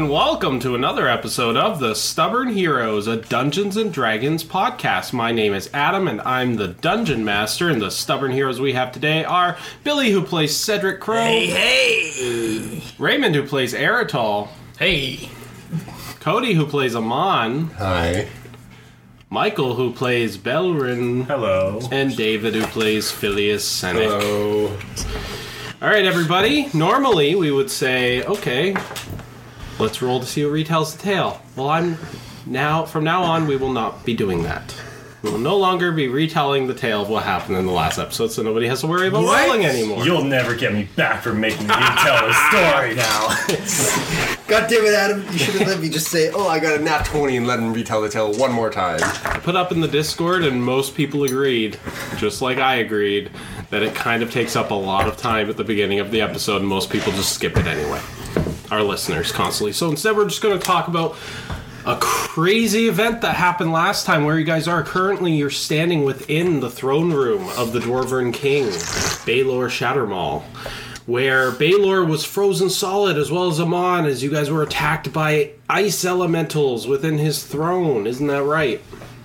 and welcome to another episode of The Stubborn Heroes, a Dungeons & Dragons podcast. My name is Adam, and I'm the Dungeon Master, and the Stubborn Heroes we have today are Billy, who plays Cedric Crow. Hey! Raymond, who plays Eritol. Hey! Cody, who plays Amon. Hi. Michael, who plays Belrin. Hello. And David, who plays Phileas Senex. Hello. All right, everybody. Normally, we would say, okay, let's roll to see who retells the tale. Well, from now on, we will not be doing that. We will no longer be retelling the tale of what happened in the last episode, so nobody has to worry about rolling anymore. You'll never get me back for making me tell a story now. God damn it, Adam. You should have let me just say, I got a nat 20 and let him retell the tale one more time. I put up in the Discord, and most people agreed, just like I agreed, that it kind of takes up a lot of time at the beginning of the episode, and most people just skip it anyway. Our listeners constantly. So instead, we're just going to talk about a crazy event that happened last time. Where you guys are currently, you're standing within the throne room of the Dwarven King, Baelor Shattermaul, where Baelor was frozen solid, as well as Amon, as you guys were attacked by ice elementals within his throne. Isn't that right?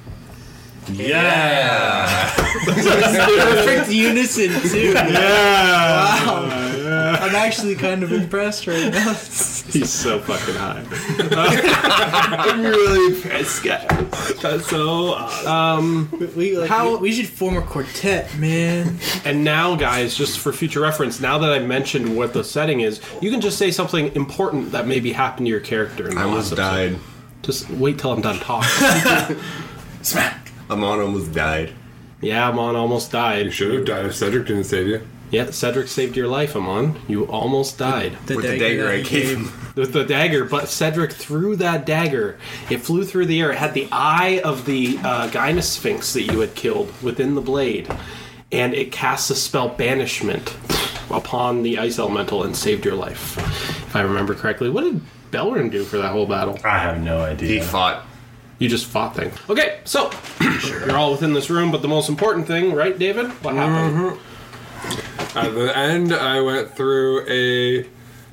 Yeah! Perfect unison, too. Yeah! Wow. I'm actually kind of impressed right now. He's so fucking high. I'm really impressed, guys. That's so awesome. We should form a quartet, man. And now, guys, just for future reference, now that I mentioned what the setting is, you can just say something important that maybe happened to your character in the I last almost died. episode. Just wait till I'm done talking. Smack! Amon almost died. Yeah, Amon almost died. You should have died if Cedric didn't save you. Yeah, Cedric saved your life, Amon. You almost died. With the dagger I gave him. With the dagger, but Cedric threw that dagger. It flew through the air. It had the eye of the Gyna Sphinx that you had killed within the blade. And it cast the spell Banishment upon the ice elemental and saved your life. If I remember correctly. What did Belrin do for that whole battle? I have no idea. He fought. You just fought things. Okay, so you're all within this room, but the most important thing, right, David? What happened? Mm-hmm. At the end, I went through a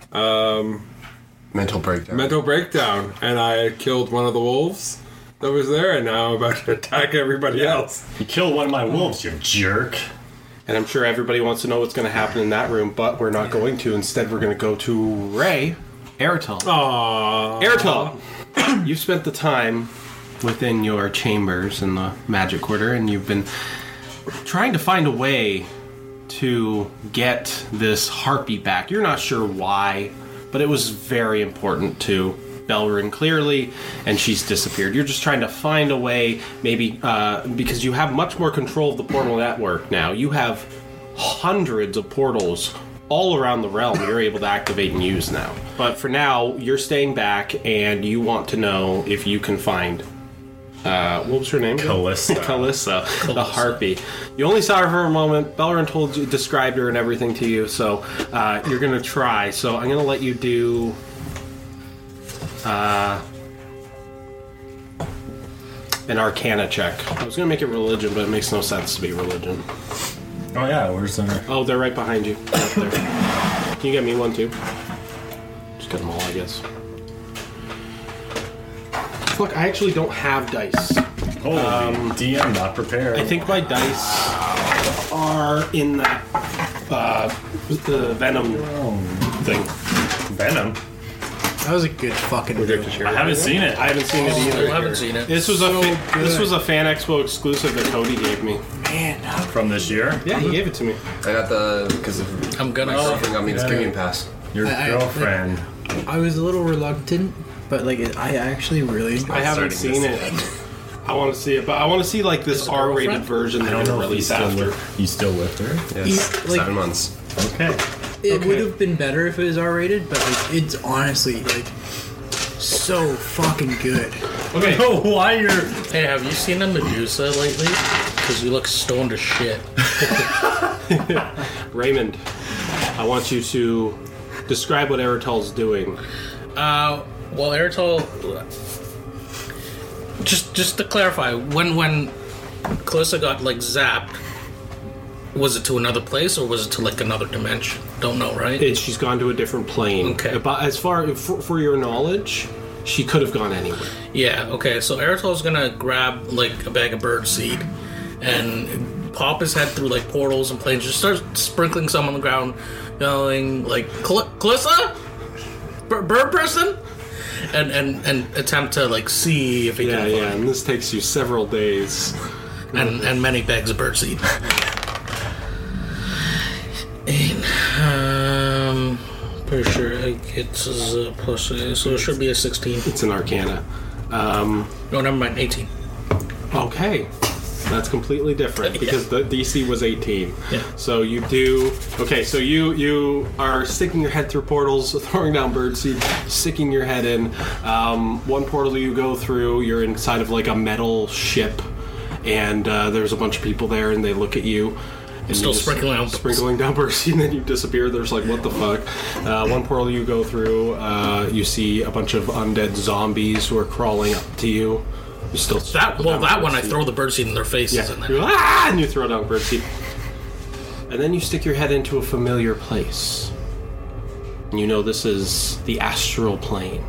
Mental breakdown, and I killed one of the wolves that was there, and now I'm about to attack everybody else. You killed one of my wolves, you jerk. And I'm sure everybody wants to know what's going to happen in that room, but we're not going to. Instead, we're going to go to Ray, Eritol. Aww. Eritol, you've spent the time within your chambers in the Magic Quarter, and you've been trying to find a way to get this harpy back. You're not sure why, but it was very important to Belrin, clearly, and she's disappeared. You're just trying to find a way, maybe, because you have much more control of the portal network now. You have hundreds of portals all around the realm you're able to activate and use now. But for now, you're staying back, and you want to know if you can find what was her name? Calissa. Calissa, the harpy. You only saw her for a moment. Belrin described her and everything to you, so you're going to try. So I'm going to let you do an Arcana check. I was going to make it religion, but it makes no sense to be religion. Oh yeah, where's the... Oh, they're right behind you. Right there. Can you get me one, too? Just get them all, I guess. Look, I actually don't have dice. Holy DM, not prepared. I think my dice are in that the Venom thing. Venom? That was a good fucking movie. I haven't seen it. I haven't seen it either. I haven't seen it. This was a Fan Expo exclusive that Cody gave me. Man, From this year? Yeah, he gave it to me. I got because of I'm gonna. girlfriend got me this Game Pass. Your girlfriend. I was a little reluctant, but I actually really. I haven't seen it. I want to see it, but I want to see like this R-rated version that they're released after. You still with her? Yes, Like- 7 months. Okay. It would have been better if it was R-rated, but it's honestly so fucking good. Okay. Oh, why you're... Hey, have you seen a Medusa lately? Because you look stoned as shit. Raymond, I want you to describe what Eritol's doing. Well, Eritol... Just to clarify, when Calissa got, zapped, Was it to another place, or was it to like another dimension? Don't know, right? She's gone to a different plane. Okay. But as far for your knowledge, she could have gone anywhere. Yeah, okay, so Eritol's gonna grab, like, a bag of bird seed and pop his head through, like, portals and planes, just start sprinkling some on the ground, yelling, like, Calissa? Bird person? And attempt to, like, see if he can find. Yeah, and this takes you several days. And many bags of bird seed. And, pretty sure it's a plus, so it should be a 16. It's an Arcana. No, never mind, 18. Okay. That's completely different because the DC was 18. Yeah. So you do... Okay, so you are sticking your head through portals, throwing down birdseed, sticking your head in. One portal you go through, you're inside of like a metal ship, and there's a bunch of people there, and they look at you. And Still you just sprinkling down birdseed, and then you disappear. There's like, what the fuck? One portal you go through, you see a bunch of undead zombies who are crawling up to you. You still That one I throw the birdseed in their faces in there. You're like, ah! And you throw down birdseed. And then you stick your head into a familiar place. And you know this is the astral plane.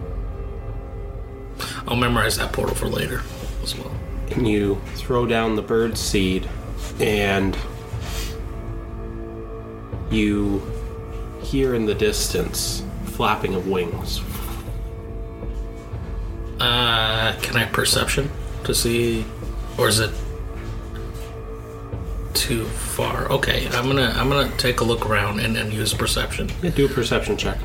I'll memorize that portal for later as well. And you throw down the birdseed, and you hear in the distance flapping of wings. Can I perception to see, or is it too far? Okay, I'm gonna take a look around and use perception. Yeah, do a perception check.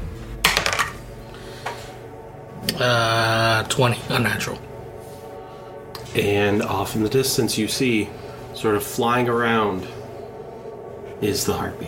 20, unnatural. And off in the distance you see, sort of flying around, is the harpy.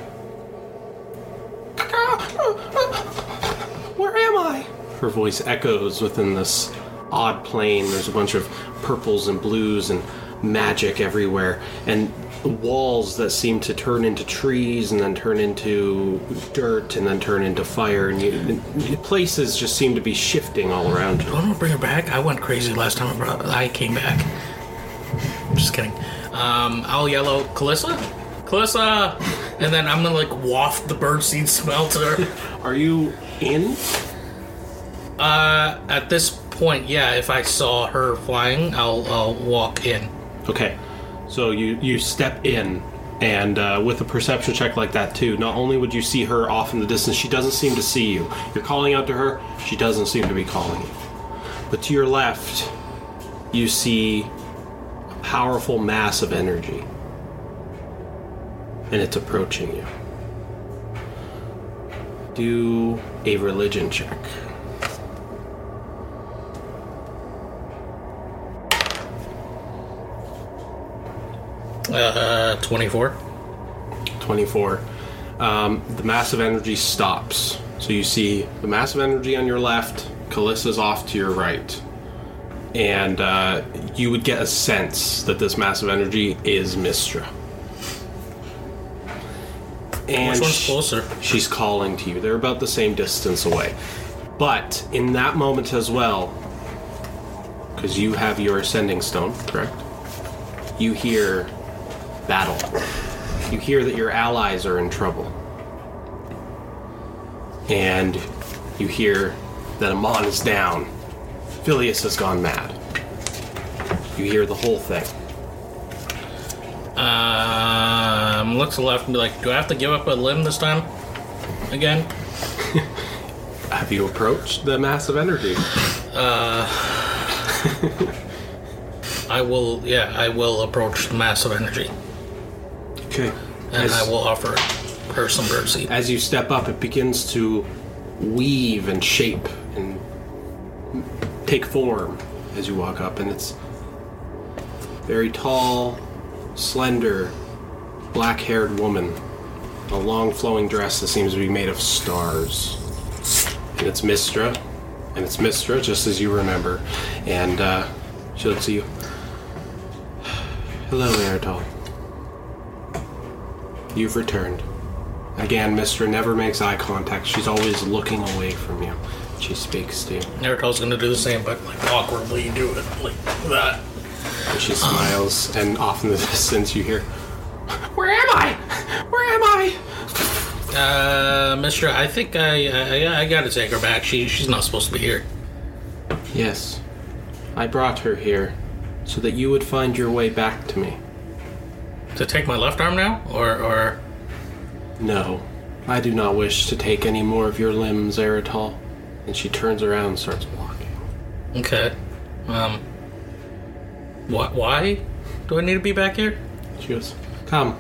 Where am I? Her voice echoes within this odd plane. There's a bunch of purples and blues and magic everywhere, and walls that seem to turn into trees and then turn into dirt and then turn into fire, and places just seem to be shifting all around you. Do I want to bring her back? I went crazy last time I came back. Just kidding. I'll yell out, Calissa? Calissa! And then I'm gonna like waft the birdseed smell to her. Are you in? At this point, yeah, if I saw her flying, I'll walk in. Okay, so you step in, and with a perception check like that too, not only would you see her off in the distance, she doesn't seem to see you. You're calling out to her, she doesn't seem to be calling you. But to your left, you see a powerful mass of energy, and it's approaching you. Do a religion check. 24. 24. The massive energy stops. So you see the massive energy on your left, Calissa's off to your right. And you would get a sense that this massive energy is Mystra. And Which one's closer? She's calling to you. They're about the same distance away. But in that moment as well, because you have your ascending stone, correct? You hear battle. You hear that your allies are in trouble. And you hear that Amon is down. Phileas has gone mad. You hear the whole thing. Look to the left and be like, do I have to give up a limb this time? Again? Have you approached the massive energy? I will approach the massive energy. Okay. And I will offer her some birdseed. As you step up, it begins to weave and shape and take form as you walk up, and it's very tall, slender, black-haired woman in a long flowing dress that seems to be made of stars. And it's Mystra, just as you remember. And she looks at you. Hello, Eritol. You've returned. Again, Mystra never makes eye contact. She's always looking away from you. She speaks to you. Eritol's gonna do the same, but like awkwardly do it like that. And she smiles, and off in the distance you hear, "Where Mister, I think I gotta take her back. She's not supposed to be here. Yes. I brought her here so that you would find your way back to me. To take my left arm now? Or... No. I do not wish to take any more of your limbs, Eritol. And she turns around and starts walking. Okay. Why do I need to be back here? She goes, come.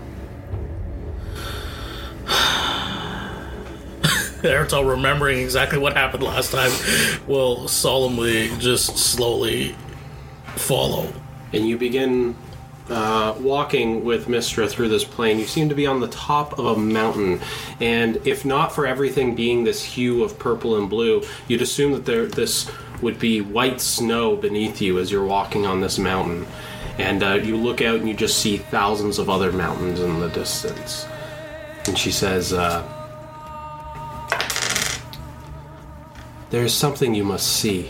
Eritol, remembering exactly what happened last time, will solemnly, just slowly follow. And you begin walking with Mistra through this plain. You seem to be on the top of a mountain, and if not for everything being this hue of purple and blue, you'd assume that this would be white snow beneath you as you're walking on this mountain. And you look out and you just see thousands of other mountains in the distance. And she says, there's something you must see.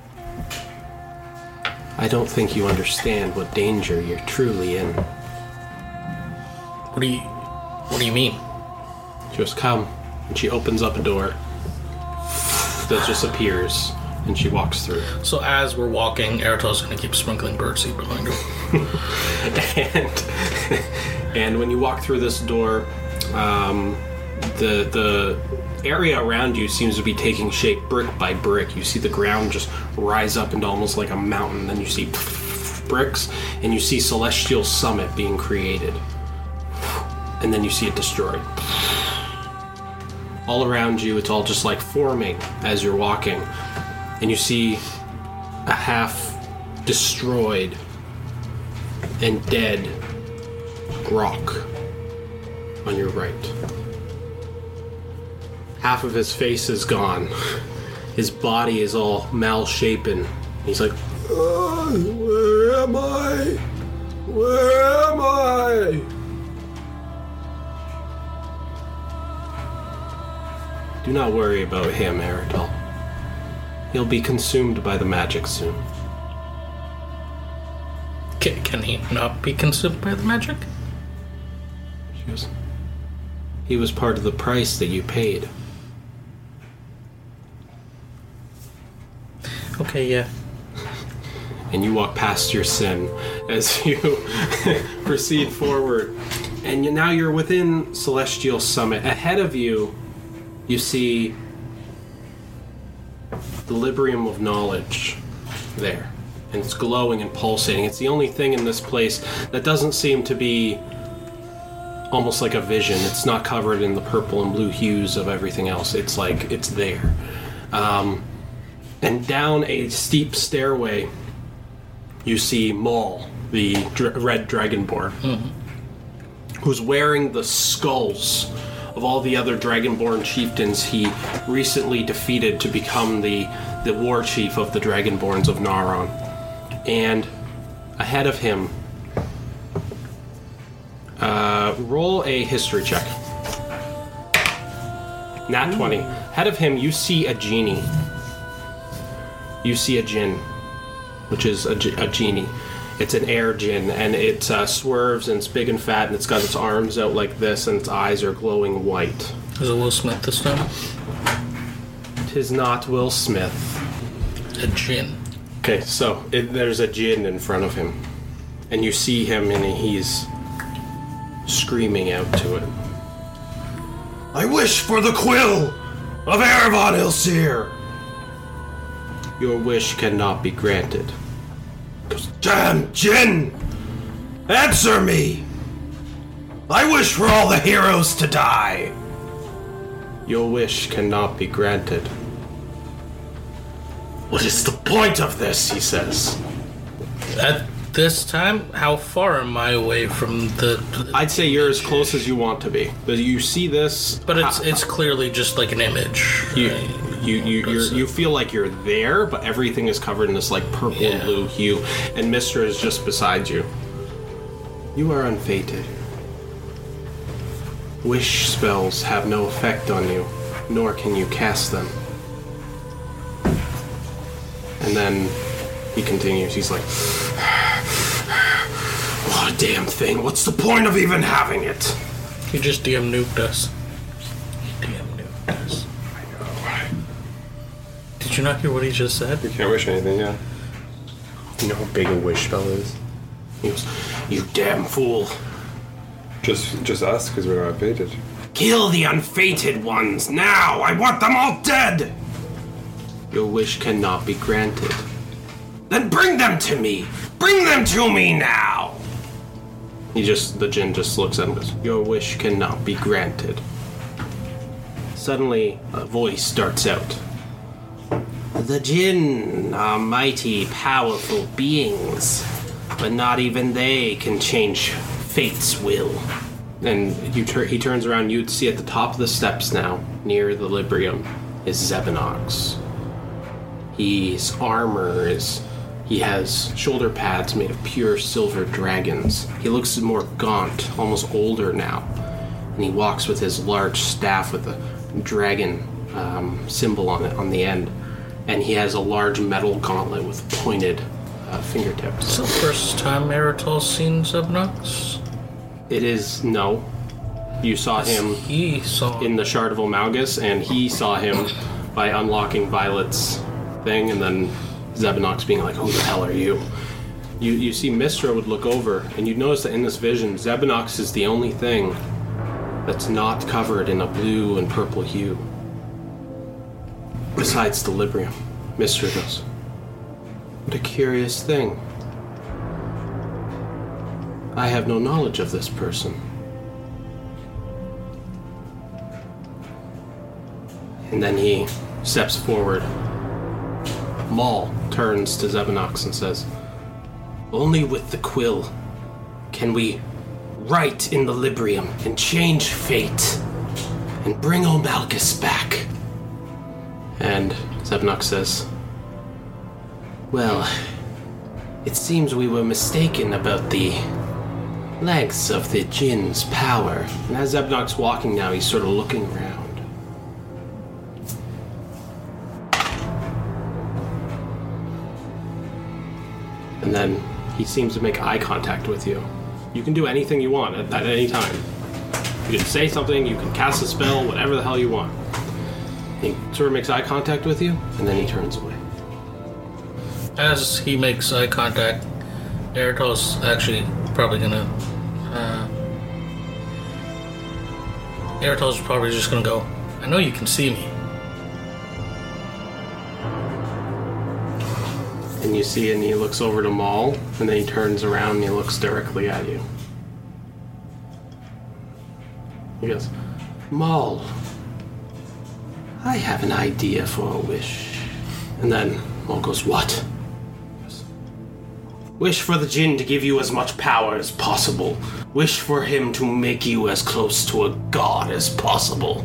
I don't think you understand what danger you're truly in. What do you mean? She goes, come. And she opens up a door that just appears, and she walks through. So as we're walking, Eritol's gonna keep sprinkling birdseed behind her. and when you walk through this door, the area around you seems to be taking shape brick by brick. You see the ground just rise up into almost like a mountain. Then you see bricks, and you see Celestial Summit being created. And then you see it destroyed. All around you, it's all just like forming as you're walking. And you see a half destroyed and dead Grok on your right. Half of his face is gone. His body is all malshapen. He's like, where am I? Where am I? Do not worry about him, Eritol. He'll be consumed by the magic soon. Can he not be consumed by the magic? She goes, he was part of the price that you paid. Okay, yeah. And you walk past your sin as you proceed forward. And now you're within Celestial Summit. Ahead of you, you see the Librium of Knowledge there. And it's glowing and pulsating. It's the only thing in this place that doesn't seem to be almost like a vision. It's not covered in the purple and blue hues of everything else. It's like, it's there. And down a steep stairway, you see Maul, the red dragonborn, who's wearing the skulls of all the other dragonborn chieftains he recently defeated to become the war chief of the dragonborns of Naron. And ahead of him, roll a history check. Nat 20. Ahead of him, you see a genie. You see a djinn, which is a genie. It's an air djinn, and it swerves, and it's big and fat, and it's got its arms out like this, and its eyes are glowing white. Is it Will Smith this time? 'Tis not Will Smith. A djinn. Okay, so there's a djinn in front of him, and you see him, and he's screaming out to it. I wish for the quill of Erevan Ilsir! Your wish cannot be granted. Damn, Jinn! Answer me! I wish for all the heroes to die! Your wish cannot be granted. What is the point of this? He says. At this time, how far am I away from the... I'd say you're as close as you want to be. But you see this... But it's clearly just like an image. You feel like you're there, but everything is covered in this like purple and blue hue, and Mistra is just beside you. You are unfated. Wish spells have no effect on you, nor can you cast them. And then he continues. He's like, what a damn thing. What's the point of even having it? You just DM nuked us. Did you not hear what he just said? You can't wish anything, yeah. You know how big a wish spell is? He goes, "You damn fool. Just us, because we're not fated. Kill the unfated ones now! I want them all dead!" "Your wish cannot be granted." "Then bring them to me! Bring them to me now!" The Jinn just looks at him and goes, "Your wish cannot be granted." Suddenly, a voice starts out. "The Jinn are mighty, powerful beings, but not even they can change fate's will." And he turns around. You'd see at the top of the steps now, near the Librium, is Zebanox. His armor he has shoulder pads made of pure silver dragons. He looks more gaunt, almost older now. And he walks with his large staff with a dragon symbol on it on the end. And he has a large metal gauntlet with pointed fingertips. It's the first time Eritol's seen Zebnox. It is, no. You saw him He saw in the Shard of Olmalgus, and he saw him by unlocking Violet's thing, and then Zebanox being like, "Who the hell are you?" You see Mistra would look over, and you'd notice that in this vision, Zebanox is the only thing that's not covered in a blue and purple hue. Besides the Librium. Mistra goes, "What a curious thing. I have no knowledge of this person." And then he steps forward. Maul turns to Zebanox and says, "Only with the quill can we write in the Librium and change fate and bring Olmalgus back." And Zebanox says, "Well, it seems we were mistaken about the lengths of the Jinn's power." And as Zebanox walking now, he's sort of looking around. And then he seems to make eye contact with you. You can do anything you want at any time. You can say something, you can cast a spell, whatever the hell you want. He sort of makes eye contact with you, and then he turns away. As he makes eye contact, Eritol's actually probably gonna. Eritol's probably just gonna go, "I know you can see me." And you see, and he looks over to Maul, and then he turns around and he looks directly at you. He goes, "Maul, I have an idea for a wish." And then Maul goes, "What?" "Wish for the Jinn to give you as much power as possible. Wish for him to make you as close to a god as possible."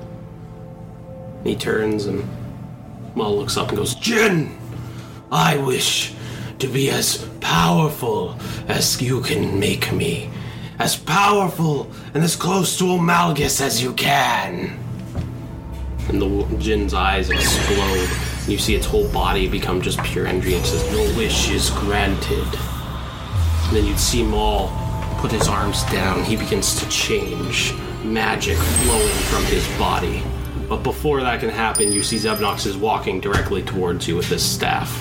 He turns and Maul looks up and goes, "Jinn! I wish to be as powerful as you can make me. As powerful and as close to Olmalgus as you can." And the Jinn's eyes explode. You see its whole body become just pure energy. It says, "Your wish is granted." And then you'd see Maul put his arms down. He begins to change. Magic flowing from his body. But before that can happen, you see Zebanox is walking directly towards you with his staff.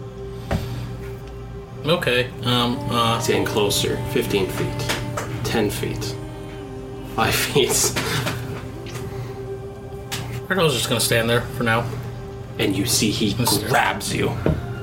Okay. It's getting closer. 15 feet. 10 feet. 5 feet. Eritol's just gonna stand there for now. And you see he grabs you.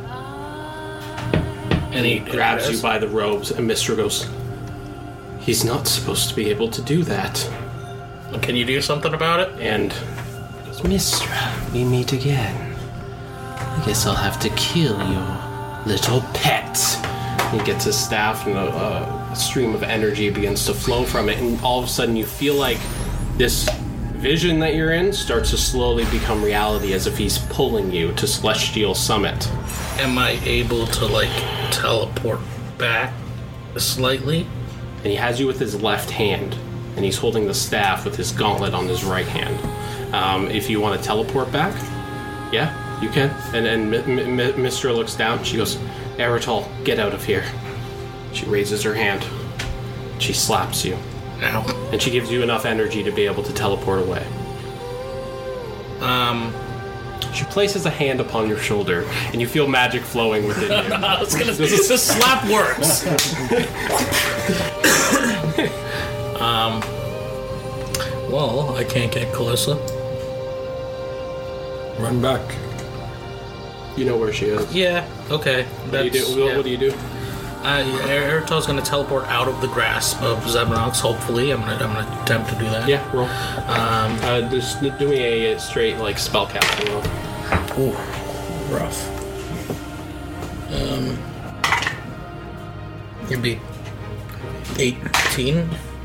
And he Grabs you by the robes, and Mistra goes, "He's not supposed to be able to do that." Can you do something about it? And he goes, "Mistra, we meet again. I guess I'll have to kill your little pet." He gets his staff, and a stream of energy begins to flow from it, and all of a sudden you feel like this vision that you're in starts to slowly become reality, as if he's pulling you to Celestial Summit. Am I able to, like, teleport back slightly? And he has you with his left hand, and he's holding the staff with his gauntlet on his right hand. If you want to teleport back, yeah, you can. And Mistra looks down. She goes, "Eritol, get out of here." She raises her hand. She slaps you. Ow. And she gives you enough energy to be able to teleport away. She places a hand upon your shoulder, and you feel magic flowing within you. I was gonna say, this slap works. Well, I can't get Calissa. Run back. You know where she is. Yeah, okay. What do you do? Eritol's gonna teleport out of the grasp of Zebnox, hopefully. I'm gonna attempt to do that. Yeah, roll. Just do me a straight, like, spell casting roll. Ooh, rough. It'd be 18.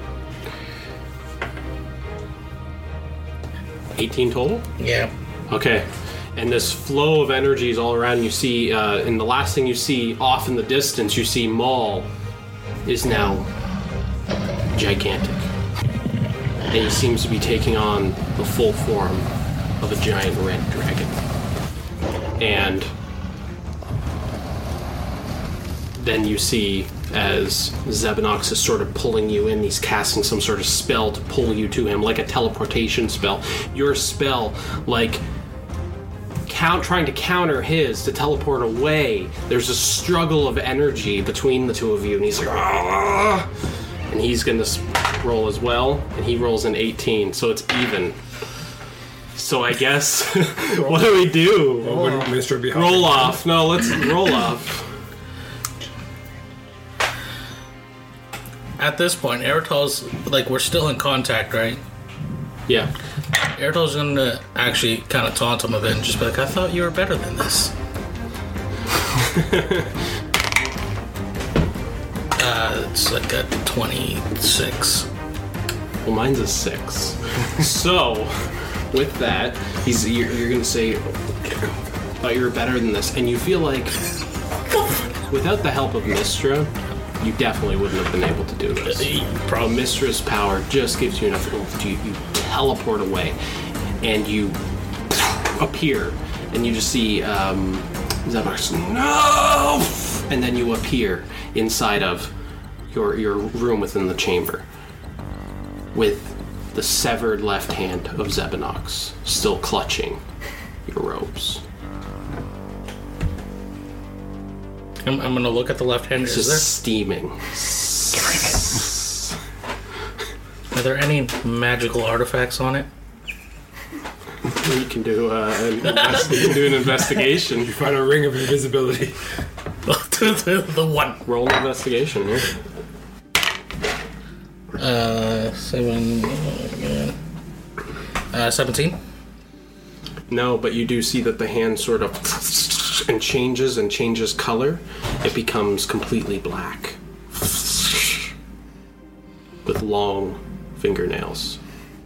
18 total? Yeah. Okay. And this flow of energies all around you see, and the last thing you see off in the distance, you see Maul is now gigantic. And he seems to be taking on the full form of a giant red dragon. And then you see as Zebnox is sort of pulling you in, he's casting some sort of spell to pull you to him, like a teleportation spell. Your spell, like, trying to counter his to teleport away. There's a struggle of energy between the two of you, and he's like, "Argh!" And he's gonna roll as well, and he rolls an 18, so it's even. So I guess, what do we do? Well, wouldn't Mr. be helping? Roll off. No, let's roll off. At this point, Eritol's, like, we're still in contact, right? Yeah. Eritol's gonna actually kind of taunt him a bit and just be like, I thought you were better than this. It's like a 26. Well, mine's a 6. So, with that, you're gonna say, thought you were better than this, and you feel like, without the help of Mystra, you definitely wouldn't have been able to do this. Probably Mistra's power just gives you enough oomph to you teleport away, and you appear, and you just see Zebnox, no! And then you appear inside of your room within the chamber, with the severed left hand of Zebnox still clutching your robes. I'm gonna look at the left hand. It's Is just steaming. Are there any magical artifacts on it? You can do an investigation. You find a ring of invisibility. The one. Roll an investigation here. 17. No, but you do see that the hand sort of and changes color. It becomes completely black with long fingernails.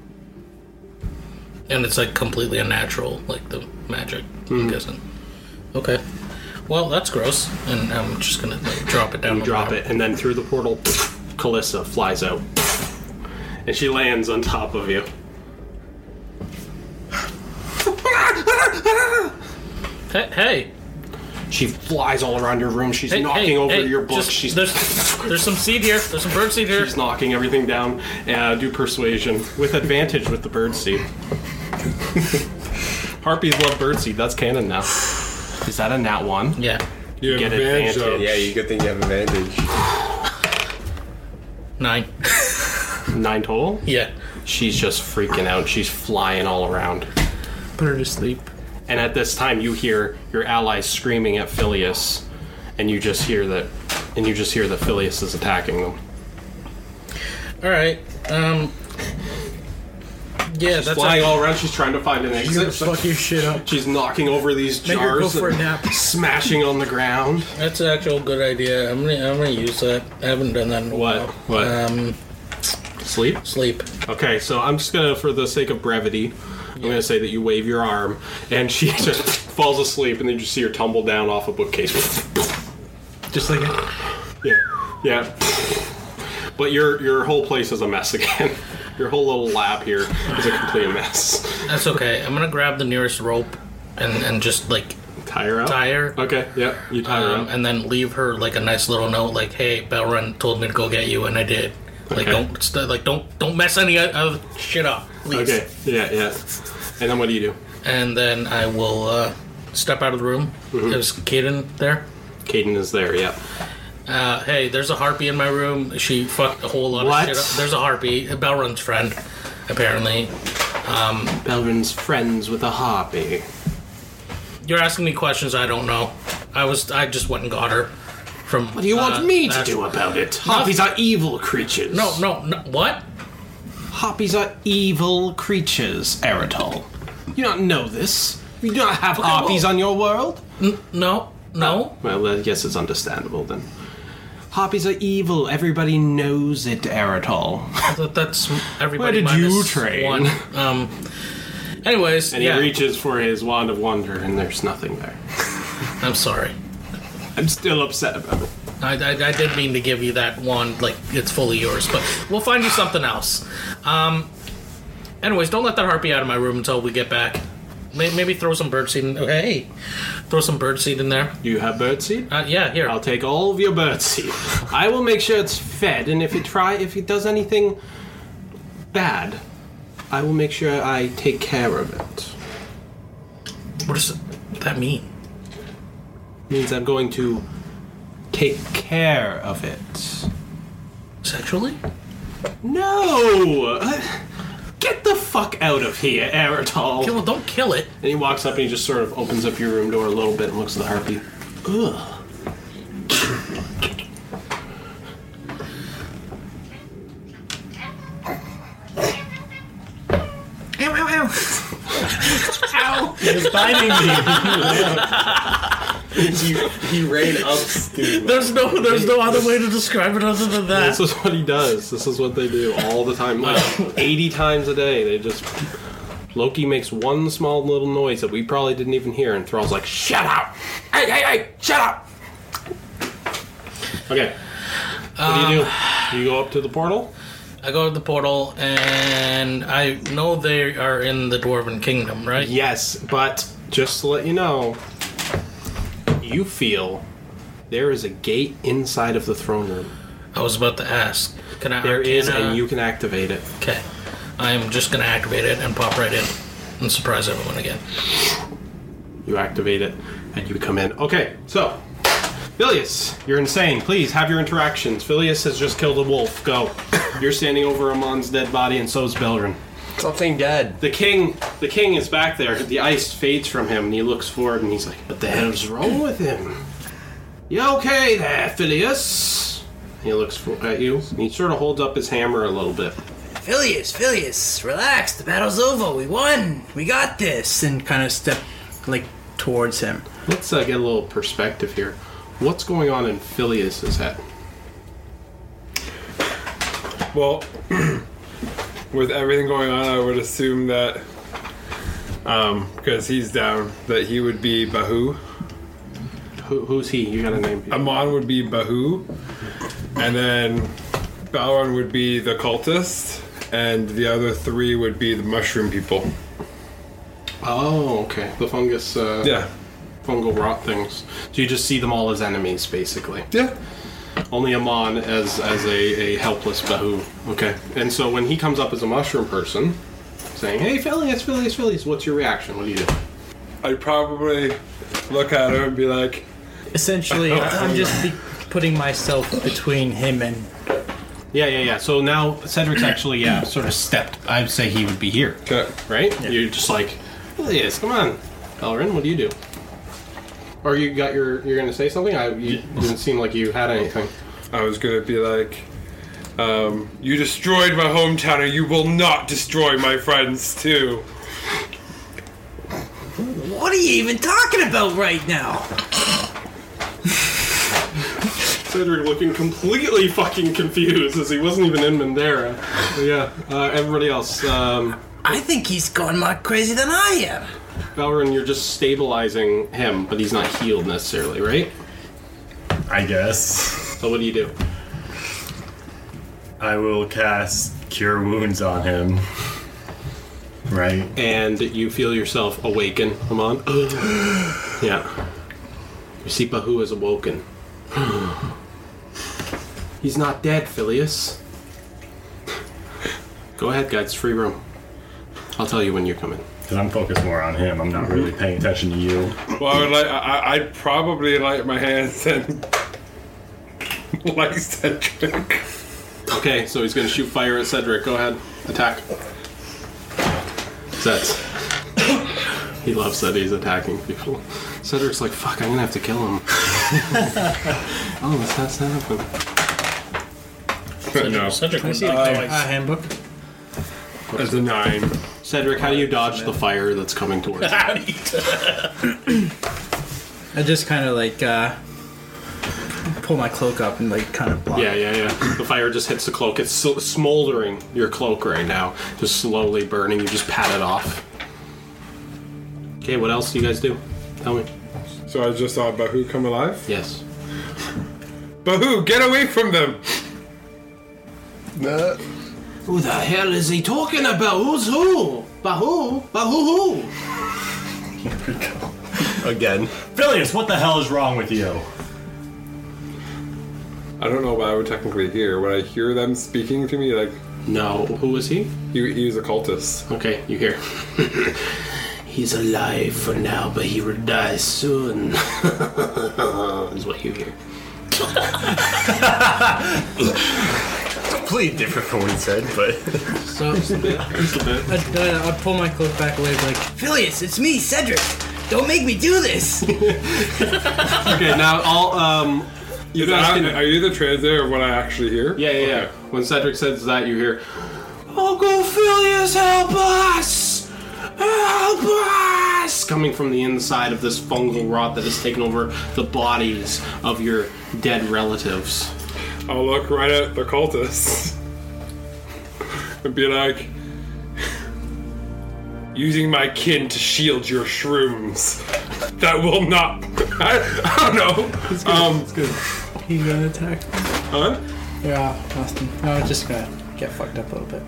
And it's like completely unnatural, like the magic, I'm guessing. Okay. Well, that's gross. And I'm just gonna drop it down. You drop it, and then through the portal, Calissa flies out. And she lands on top of you. Hey! She flies all around your room. She's knocking over your books. There's some seed here. There's some bird seed here. She's knocking everything down. Do persuasion with advantage with the bird seed. Harpies love bird seed. That's canon now. Is that a nat 1? Yeah. You Get have advantage. advantage. Yeah, you good thing you have advantage. 9. 9 total? Yeah. She's just freaking out. She's flying all around. Put her to sleep. And at this time, you hear your allies screaming at Phileas, and you just hear that Phileas is attacking them. All right. Yeah, She's that's flying all around. She's trying to find an You're gonna exit. fuck your shit up. She's knocking over these Make her go jars for a and nap. smashing on the ground. That's an actual good idea. I'm gonna use that. I haven't done that in a while. What? Sleep? Sleep. Okay, so I'm just gonna, for the sake of brevity, I'm gonna say that you wave your arm, and she just falls asleep, and then you see her tumble down off a bookcase. Just like Yeah. But your whole place is a mess again. Your whole little lab here is a complete mess. That's okay. I'm gonna grab the nearest rope and just like Tie her up? tie her. Okay, yeah, you tie her up. And then leave her like a nice little note, like, "Hey, Belrun told me to go get you, and I did. Like, Okay. don't mess any other shit up, please." Okay, yeah. And then what do you do? and then I will step out of the room. Is Kaden there? Caden is there, yeah. Hey, there's a harpy in my room. She fucked a whole lot What? of shit up. There's a harpy, Belrun's friend, apparently. Belrin's friends with a harpy. You're asking me questions I don't know. I just went and got her from. What do you want me to Ash- do about it? Harpies are evil creatures. No. What? Harpies are evil creatures, Eritol. You don't know this. You don't have harpies on your world? No. Well, I guess it's understandable then. Harpies are evil. Everybody knows it, Eritol. That's everybody. Where did you minus train? one. Anyways, And he reaches for his wand of wonder, and there's nothing there. I'm sorry. I'm still upset about it. I did mean to give you that wand, like it's fully yours, but we'll find you something else. Anyways, don't let that harpy out of my room until we get back. Maybe throw some birdseed in. Hey, throw some birdseed in there. Do you have birdseed? Yeah, here. I'll take all of your birdseed. I will make sure it's fed, and if it does anything bad, I will make sure I take care of it. What does that mean? Means I'm going to take care of it. Sexually? No! Get the fuck out of here, Eritol. Okay, well, don't kill it. And he walks up and he just sort of opens up your room door a little bit and looks at the harpy. Ugh. He was biting me. He ran up Stu. There's no other way to describe it other than that. This is what he does. This is what they do all the time. Like 80 times a day. They just... Loki makes one small little noise that we probably didn't even hear, and Thrall's like, shut up! Hey, shut up! Okay. What do? You go up to the portal? I go to the portal, and I know they are in the Dwarven Kingdom, right? Yes, but just to let you know, you feel there is a gate inside of the throne room. I was about to ask. Can I? There is, Arcana- and you can activate it. Okay. I'm just gonna activate it and pop right in and surprise everyone again. You activate it, and you come in. Okay, so, Phileas, you're insane. Please, have your interactions. Phileas has just killed a wolf. Go. You're standing over Amon's dead body, and so is Belrin. Stop saying dead. The king is back there. The ice fades from him, and he looks forward, and he's like, what the hell's wrong with him? You okay there, Phileas? He looks at you, and he sort of holds up his hammer a little bit. Phileas, relax. The battle's over. We won. We got this. And kind of step towards him. Let's get a little perspective here. What's going on in Phileas's head? Well, with everything going on, I would assume that, because he's down, that he would be Bahu. Who's he? You got a name. Amon would be Bahu, and then Balron would be the cultist, and the other three would be the mushroom people. Oh, okay. The fungus, Yeah. fungal rot things. So you just see them all as enemies, basically. Yeah. Only Amon as a helpless Bahu. Okay. And so when he comes up as a mushroom person, saying, hey, Phileas, what's your reaction? What do you do? I'd probably look at her and be like, Essentially, I'm just putting myself between him and... Yeah. So now Cedric's actually, sort of stepped. I'd say he would be here. okay. Right? Yeah. You're just like, Phileas, come on. Belrin, what do you do? Or you're going to say something? You didn't seem like you had anything. I was gonna be like, you destroyed my hometown, and you will not destroy my friends too. What are you even talking about right now? Cedric looking completely fucking confused as he wasn't even in Mandara. Everybody else. I think he's going more crazy than I am. Belrin, you're just stabilizing him, but he's not healed necessarily, right? I guess. So what do you do? I will cast Cure Wounds on him. Right? And you feel yourself awaken, Amon. Yeah. You see Bahu is awoken. He's not dead, Phileas. Go ahead, guys. Free room. I'll tell you when you're coming. Because I'm focused more on him. I'm not really paying attention to you. Well, I'd probably light my hands and like Cedric. Okay, so he's gonna shoot fire at Cedric. Go ahead, attack. Sets. He loves that he's attacking people. Cedric's like, fuck, I'm gonna have to kill him. Oh, that's not him. No. Cedric I was see the handbook. That's a 9. Cedric, how do you dodge the fire that's coming towards you? I just kind of like pull my cloak up and like kind of block. Yeah. The fire just hits the cloak. It's smoldering your cloak right now, just slowly burning. You just pat it off. Okay, what else do you guys do? Tell me. So I just saw Bahu come alive. Yes. Bahu, get away from them! Who the hell is he talking about? Who's who? Bahu? Bahu who? Again. Phileas, what the hell is wrong with you? I don't know what I would technically hear. Would I hear them speaking to me? Like, No. Who is he? he was a cultist. Okay, you hear. He's alive for now, but he will die soon. Is what you hear. Completely different from what he said, but So Just a bit. I'd pull my cloak back away, like Phileas, it's me, Cedric. Don't make me do this. Okay, now all you guys can. Are you the translator of what I actually hear? Yeah. Okay. When Cedric says that, you hear, Uncle Phileas, help us! Help us! Coming from the inside of this fungal rot that has taken over the bodies of your dead relatives. I'll look right at the cultists and be like, using my kin to shield your shrooms. That will not. I don't know. It's good. You gonna attack? Huh? Yeah, Austin. I'm just gonna get fucked up a little bit.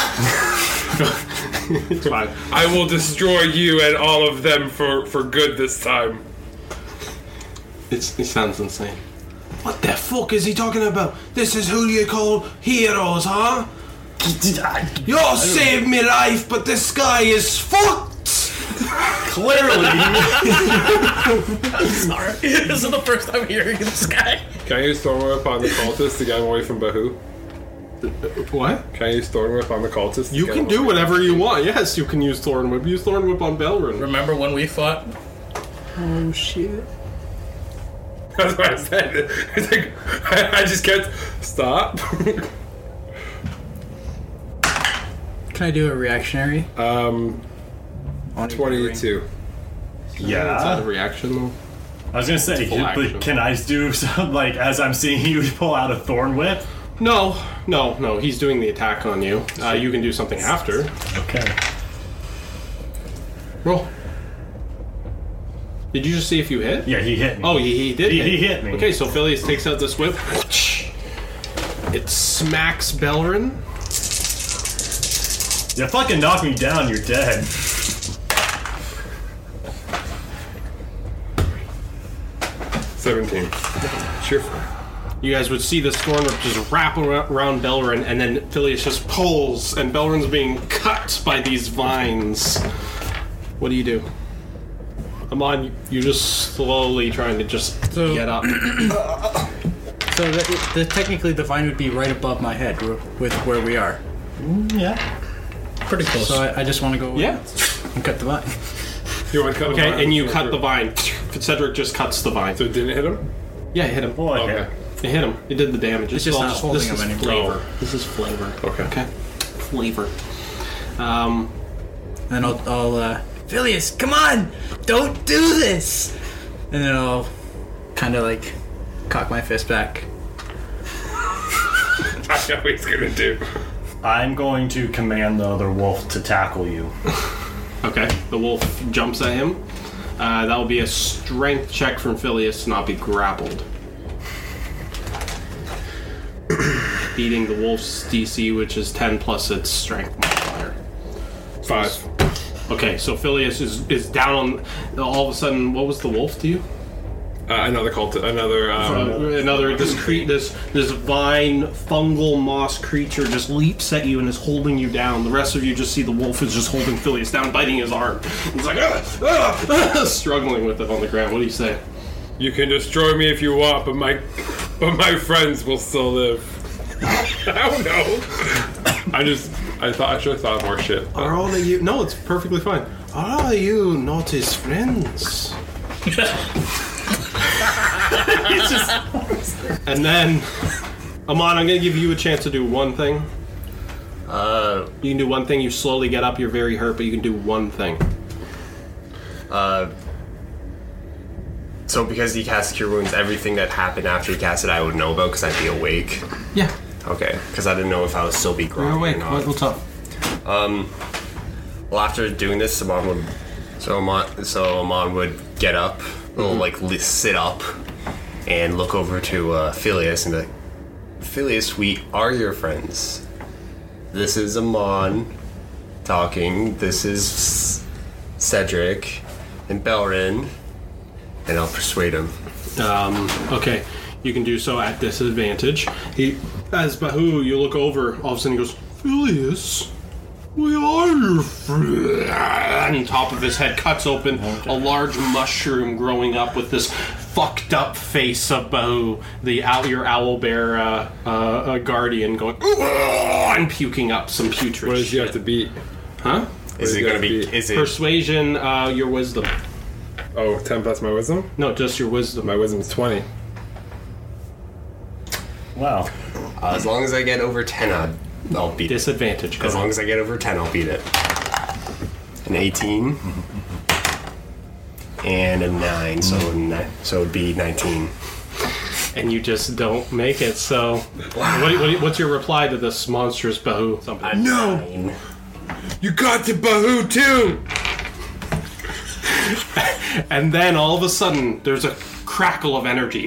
It's fine. I will destroy you and all of them for good this time. It sounds insane. What the fuck is he talking about? This is who you call heroes, huh? You saved me life, but this guy is fucked! Clearly. Sorry. This is the first time hearing this guy. Can I use Thorn Whip on the cultist to get him away from Bahu? What? Can I use Thorn Whip on the cultist? to You get can him do away? whatever you want. Yes, you can use Thorn Whip. Use Thorn Whip on Belrin. Remember when we fought? Oh shit. That's what I said. It's like, I just can't stop. Can I do a reactionary? 22. Is that a Yeah. reaction, though? I was gonna say, full action. but can I do some, like, as I'm seeing you pull out a thorn whip? No. He's doing the attack on you. You can do something after. Okay. Roll. Did you just see if you hit? Yeah, he hit me. Oh, he did He hit me. Okay, so Phileas takes out this whip. It smacks Belrin. You fucking knock me down, you're dead. Cheerful. You guys would see the storm whip just wrap around Belrin, and then Phileas just pulls, and Belrin's being cut by these vines. What do you do? Amon, you're just slowly trying to just So- get up. So technically the vine would be right above my head with where we are. Yeah. Pretty close. So I just want to go Yeah. and cut the vine. You want to cut the Okay, vine? and you cut the vine. Cedric just cuts the vine. So it didn't hit him? Yeah, it hit him. Boy, Okay. It hit him. It did the damage. It's just all not holding this him is anymore. flavor. This is flavor. Okay. Okay. Flavor. And I'll Phileas, come on! Don't do this! And then I'll kind of like cock my fist back. I know what he's gonna do. I'm going to command the other wolf to tackle you. Okay. The wolf jumps at him. That will be a strength check from Phileas to not be grappled. Beating the wolf's DC, which is 10 plus its strength modifier. 5. Okay, so Phileas is down on. All of a sudden, what was the wolf to you? Another cult. Another. Another this vine fungal moss creature just leaps at you and is holding you down. The rest of you just see the wolf is just holding Phileas down, biting his arm. He's like struggling with it on the ground. What do you say? You can destroy me if you want, but my friends will still live. I don't know. I should have thought of more shit. Are all of you? No, it's perfectly fine. Are all you not his friends? And then, Amon, I'm going to give you a chance to do one thing. You can do one thing. You slowly get up. You're very hurt, but you can do one thing. So because he cast Cure Wounds, everything that happened after he cast it, I would know about because I'd be awake. Yeah. Okay, because I didn't know if I would still be groggy You're awake. or not. What's up? Well, after doing this, Amon would get up, sit up, and look over to Phileas and be like, Phileas, we are your friends. This is Amon talking. This is Cedric and Belrin, and I'll persuade him. Okay. You can do so at disadvantage. As Bahu, you look over, all of a sudden he goes, Phileas, we are your friends. And top of his head cuts open a large mushroom growing up with this fucked up face of Bahu, your owlbear guardian, going and puking up some putrid What does he shit. have to beat? Huh? Is it going to be... Is it... Persuasion, your wisdom. Oh, 10 plus my wisdom? No, just your wisdom. My wisdom's 20. Wow. as long as I get over 10, I'll beat it. Disadvantage. As long as I get over 10, I'll beat it. An 18. And a 9, so it'd be 19. And you just don't make it, so... What's your reply to this monstrous Bahu? Something. No! 9. You got to Bahu too! And then all of a sudden, there's a crackle of energy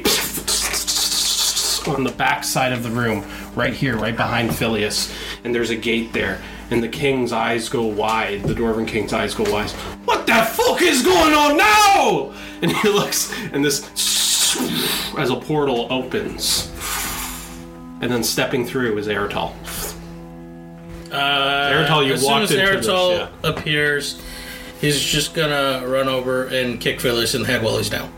on the back side of the room, right here, right behind Phileas. And there's a gate there. And the king's eyes go wide. The Dwarven king's eyes go wide. What the fuck is going on now? And he looks, and this, as a portal opens. And then stepping through is Eritol. Eritol, you as soon walked as into Eritol this, appears, he's just gonna run over and kick Phileas in the head while he's down.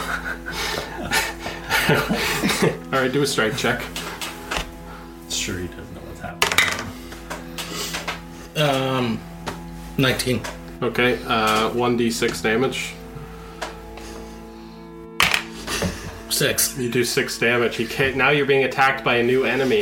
Alright, do a strike check. Sure, he doesn't know what's happening. 19. Okay, 1d6 damage. 6. You do 6 damage. He can't, now you're being attacked by a new enemy.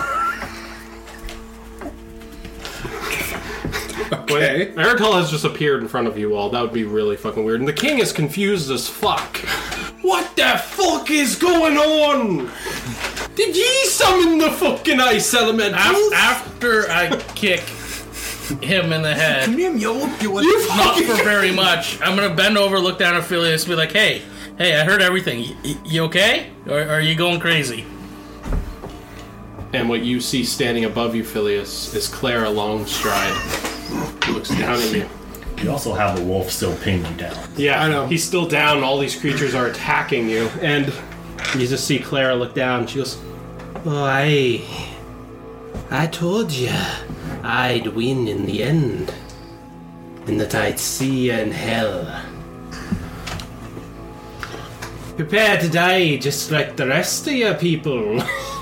Okay. Eritol has just appeared in front of you all. That would be really fucking weird. And the king is confused as fuck. What the fuck is going on? Did ye summon the fucking ice elementals? After I kick him in the head, You not fucking for very much, I'm gonna bend over, look down at Phileas, and be like, hey, I heard everything. You okay? Or are you going crazy? And what you see standing above you, Phileas, is Clara Longstride. Looks down at you. You also have the wolf still pinning you down. Yeah, I know. He's still down. All these creatures are attacking you. And you just see Clara look down. She goes, oh, I told you I'd win in the end. And that I'd see you in hell. Prepare to die just like the rest of you people.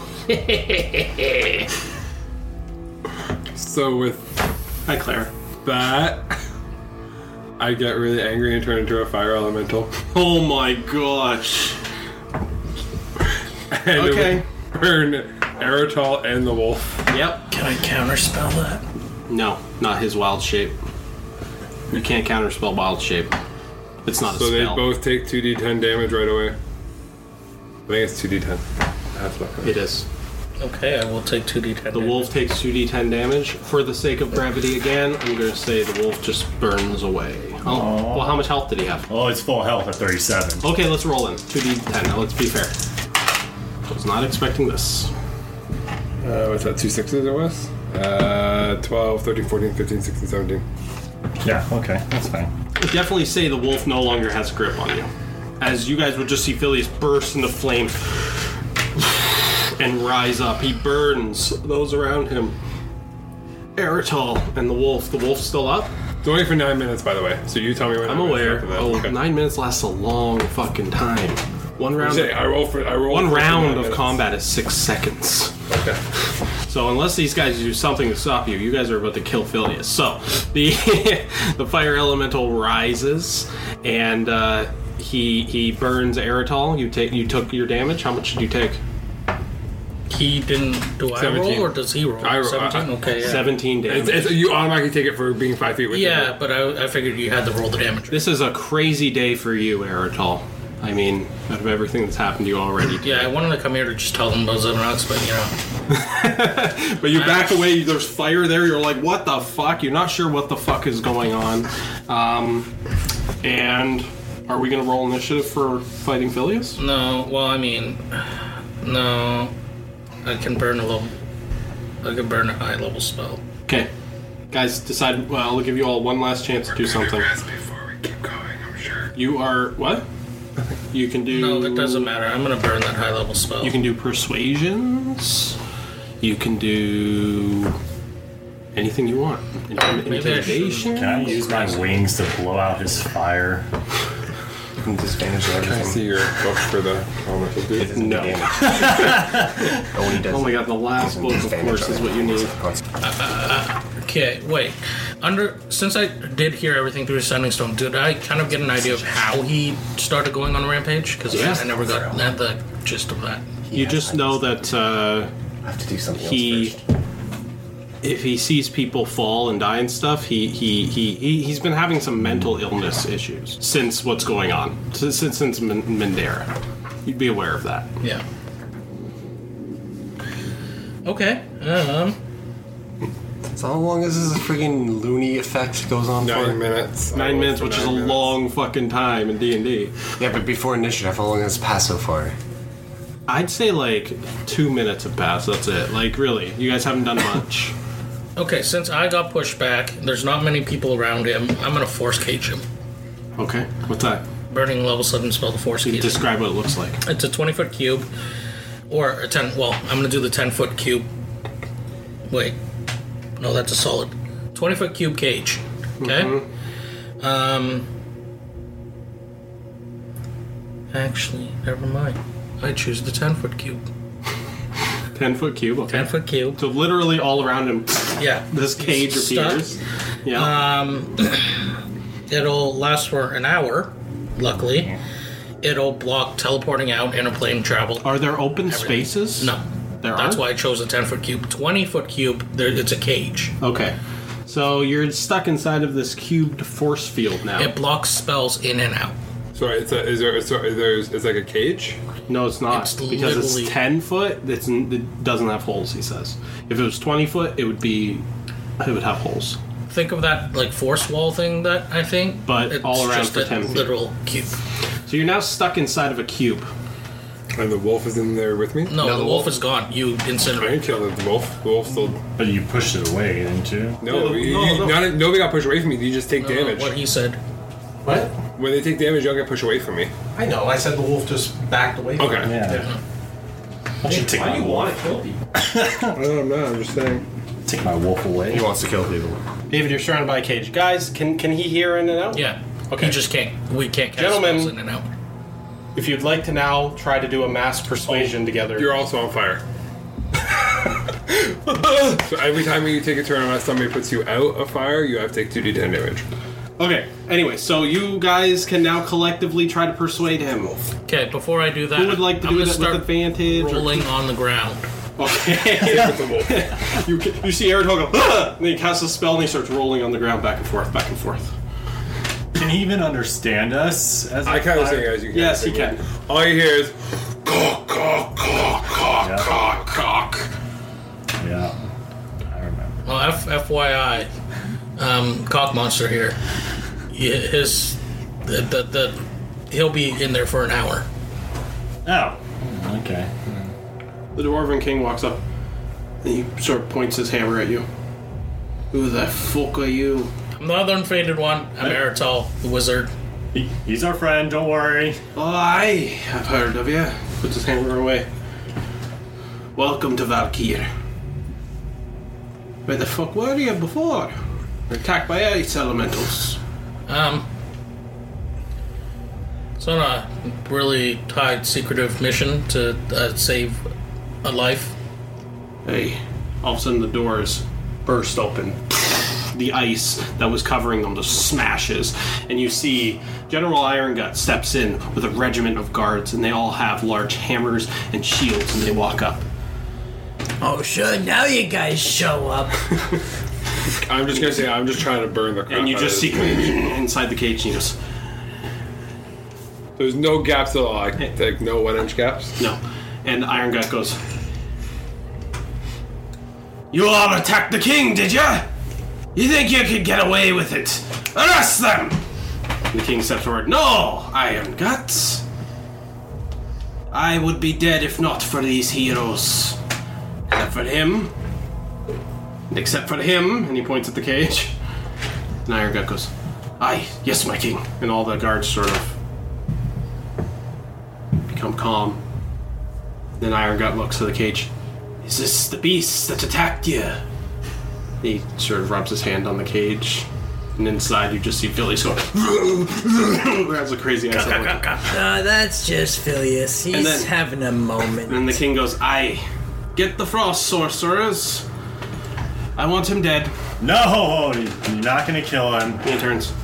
So with Hi, Clara. that, I get really angry and turn into a fire elemental. Oh my gosh. And Okay. it would burn Eritol and the wolf. Yep. Can I counterspell that? No, not his wild shape. You can't counterspell wild shape. It's not So a they spell. both take 2d10 damage right away. I think it's 2d10. That's not good. It is. Okay, I will take 2d10. The wolf takes 2d10 damage. For the sake of brevity again, I'm going to say the wolf just burns away. Oh, well, how much health did he have? Oh, it's full health at 37. Okay, let's roll in. 2d10. Now, let's be fair. I was not expecting this. What's that, 2 6s it was? 12, 13, 14, 15, 16, 17. Yeah, okay, that's fine. I definitely say the wolf no longer has grip on you. as you guys would just see Phileas burst into flame and rise up. He burns those around him. Eritol and the wolf. The wolf's still up? It's only for 9 minutes, by the way. So you tell me when I'm aware. After that. Oh, Okay. 9 minutes lasts a long fucking time. One round. I roll for One for round 9 of minutes. combat is 6 seconds. Okay. So unless these guys do something to stop you, you guys are about to kill Phileas. So the the fire elemental rises and he burns Eritol. You took your damage. How much did you take? He didn't. Do I 17. roll or does he roll? I roll. 17. Okay. Yeah. 17 damage. You automatically take it for being 5 feet with Yeah, but I figured you had to roll the damage. This is a crazy day for you, Eritol. I mean, out of everything that's happened to you already. Yeah, I wanted to come here to just tell them about Xenrox, but you know. But you back away, there's fire there, you're like, what the fuck? You're not sure what the fuck is going on. And are we going to roll initiative for fighting Phileas? No, well, I mean, no. I can burn a high level spell. Okay. Guys, decide, well, I'll give you all one last chance to do something. Before we keep going, I'm sure. You are, what? You can do... No, it doesn't matter. I'm gonna burn that high level spell. You can do persuasions. You can do anything you want. Maybe I should. Intimidation. Can I use my wings to blow out his fire? Disadvantage Can I everything. see your book for the elemental It dude? doesn't No. do damage. Oh, when he does Oh my god, the last book, of course, is what you need. Okay, wait. Since I did hear everything through Sending Stone, did I kind of get an idea of how he started going on a rampage? Because Yeah. I never got the gist of that. You just know that I have to do something he, else first. if he sees people fall and die and stuff, he's been having some mental illness issues since what's going on since Mindera. You'd be aware of that. Yeah. Okay. So how long is this freaking loony effect goes on 9 for? minutes. 9 minutes, which is a long fucking time in D&D. Yeah, but before initiative, how long has it passed so far? I'd say like 2 minutes have passed. That's it. Like really, you guys haven't done much. Okay, since I got pushed back, there's not many people around him. I'm gonna force cage him. Okay, what's that? Burning level 7 spell to force cage him. Describe what it looks like. It's a 20-foot cube, or a 10. Well, I'm gonna do the 10-foot cube. Wait, no, that's a solid 20-foot cube cage. Okay. Actually, never mind. I choose the 10-foot cube. 10-foot cube. Okay. 10-foot cube. So literally all around him, Yeah. this cage He's stuck. appears. Yeah. It'll last for an hour. Luckily, it'll block teleporting out, interplane travel. Are there open spaces? No. There That's aren't? why I chose a 10-foot cube. 20-foot cube, it's a cage. Okay. So you're stuck inside of this cubed force field now. It blocks spells in and out. Sorry, it's like a cage? No, it's not. It's because it's literally- 10 foot, it doesn't have holes, he says. If it was 20 foot, it would have holes. Think of that like force wall thing that I think, But it's all around just for a 10 feet. literal cube. So you're now stuck inside of a cube. And the wolf is in there with me? No, the wolf is gone. You I incinerate. didn't kill the wolf. The wolf still... But you pushed it away, didn't you? No, No. nobody got pushed away from me. You just take damage. What he said. What? When they take damage, you don't get pushed away from me. I know. I said the wolf just backed away from Okay. me. Yeah. Why don't you take my wolf? kill people? I'm not. I'm just saying. Take my wolf away. He wants to kill people. David, you're surrounded by a cage. Guys, can he hear in and out? Yeah. Okay. He just can't. We can't cast Gentlemen. spells in and out. If you'd like to now try to do a mass persuasion together. You're also on fire. So every time you take a turn unless somebody puts you out of fire, you have to take 2d10 damage. Okay, anyway, so you guys can now collectively try to persuade him. Okay, before I do that, Who would like to I'm do gonna that with start advantage? or- rolling on the ground. Okay. With the wolf. you see Eritol go, "Ah!" and then he casts a spell and he starts rolling on the ground back and forth, back and forth. Can he even understand us? As I kind of say as you can. Yes, he can. All you hear is cock, cock, cock, cock, Yeah. cock, cock. Yeah. I remember. Well, FYI, cock monster here. He'll be in there for an hour. Oh. Okay. The Dwarven King walks up and he sort of points his hammer at you. Who the fuck are you? I'm the other unfaded one. I'm Eritol, the wizard. He's our friend, don't worry. Oh, aye, I've heard of you. Puts his hammer away. Welcome to Valkyr. Where the fuck were you before? We're attacked by ice elementals. It's on a really tight, secretive mission to save a life. Hey, all of a sudden the doors burst open. The ice that was covering them just smashes, and you see General Irongut steps in with a regiment of guards, and they all have large hammers and shields, and they walk up. Oh, sure, now you guys show up. I'm just gonna say, I'm just trying to burn the crap And you out just of see this. inside the cage, and you just, There's no gaps at all, like no 1-inch gaps. no. And Irongut goes, "You all attacked the king, did ya? You think you could get away with it? Arrest them!" And the king steps forward. "No, Irongut. I would be dead if not for these heroes. Except for him. And except for him," and he points at the cage. And Irongut goes, "Aye, yes, my king." And all the guards sort of become calm. Then Irongut looks to the cage. "Is this the beast that attacked you?" He sort of rubs his hand on the cage. And inside you just see Phillies go grabs a crazy ass. That's just Phileas. He's And then- having a moment. And the king goes, "Aye, get the frost sorcerers. I want him dead." No, you're not gonna kill him. He turns.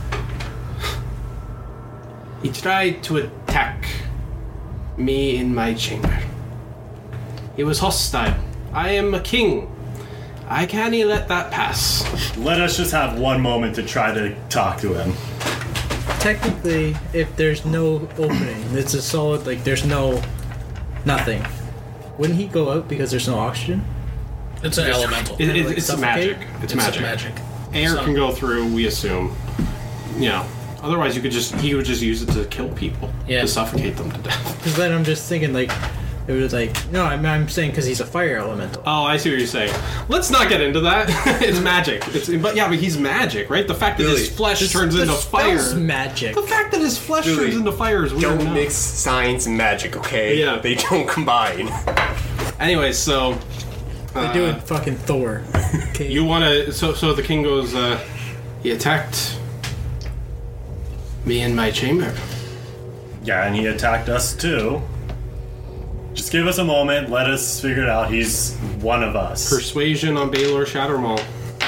"He tried to attack me in my chamber. He was hostile. I am a king. I can't let that pass." Let us just have one moment to try to talk to him. Technically, if there's no opening, it's a solid, like, there's nothing. Wouldn't he go out because there's no oxygen? It's an elemental. It's suffocate? magic. It's magic. magic. Air So- can go through, we assume. You know. Otherwise, he would just use it to kill people. Yeah. To suffocate them to death. Because then I'm just thinking, like, it was like, no, I'm saying because he's a fire elemental. Oh, I see what you're saying. Let's not get into that. It's magic. But he's magic, right? The fact that his flesh turns into fire. Spell's magic. The fact that his flesh turns into fire is weird. Don't enough. mix science and magic, okay? Yeah. They don't combine. Anyways, so They're doing fucking Thor. Okay. you want to? So the king goes. He attacked me in my chamber. Yeah, and he attacked us too. Just give us a moment, let us figure it out. He's one of us. Persuasion on Baylor Shattermaul.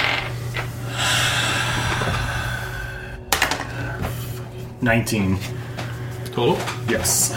19. Total. Yes.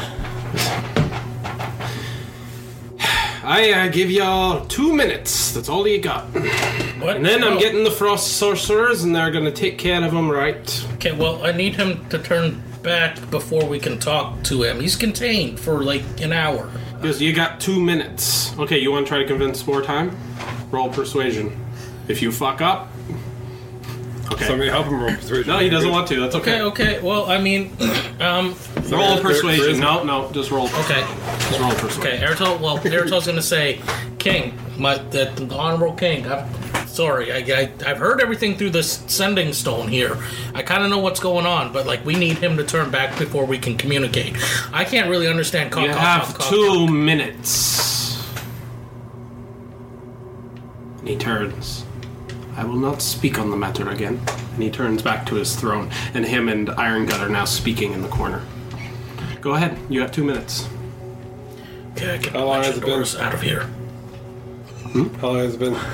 I give y'all 2 minutes. That's all you got. What? And then I'm Oh. getting the frost sorcerers, and they're gonna take care of them, right? Okay, well, I need him to turn back before we can talk to him. He's contained for like an hour. Because you got 2 minutes. Okay, you want to try to convince more time? Roll persuasion. If you fuck up, okay. Somebody help him roll persuasion. No, he doesn't want to. That's okay. Okay. Well, I mean, Roll persuasion. No, just roll. okay. Just roll persuasion. Okay, Eritol's gonna say, King, the honorable king, I'm sorry, I've heard everything through this sending stone here. I kind of know what's going on, but like we need him to turn back before we can communicate. I can't really understand. You have 2 minutes. And he turns. "I will not speak on the matter again." And he turns back to his throne, and him and Irongut are now speaking in the corner. Go ahead. You have 2 minutes. Okay, I can How long let has you it been? doors out of here. How long has it been?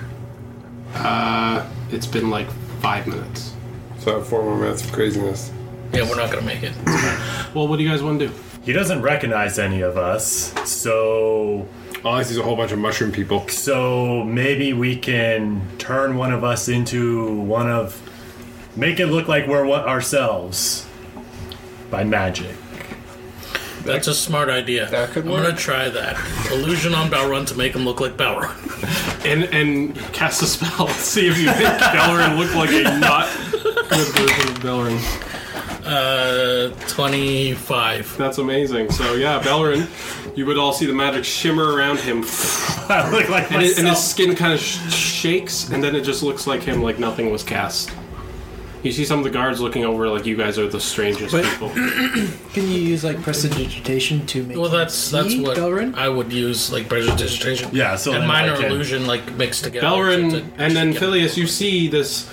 It's been like 5 minutes. So 4 more minutes of craziness. Yeah, we're not gonna make it. Well, what do you guys want to do? He doesn't recognize any of us, so All I see is a whole bunch of mushroom people. maybe we can turn one of us into make it look like we're ourselves by magic. That's a smart idea. That could I'm work. gonna try that. Illusion on Balrun to make him look like Balrun. And cast a spell. See if you make Bellerin look like a not good version of Bellerin. 25. That's amazing. So yeah, Bellerin, you would all see the magic shimmer around him, I look like and his myself. skin kind of shakes, and then it just looks like him, like nothing was cast. You see some of the guards looking over like you guys are the strangest But- people. Can you use like prestidigitation to make? Well, that's what Belrin? I would use, like prestidigitation. Yeah, so and then I minor can- illusion, like mixed together. Belrin to- and then yeah. Phileas, you see this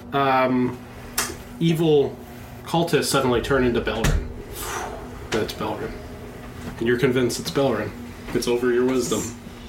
evil cultist suddenly turn into Belrin. That's Belrin. And you're convinced it's Belrin. It's over your wisdom.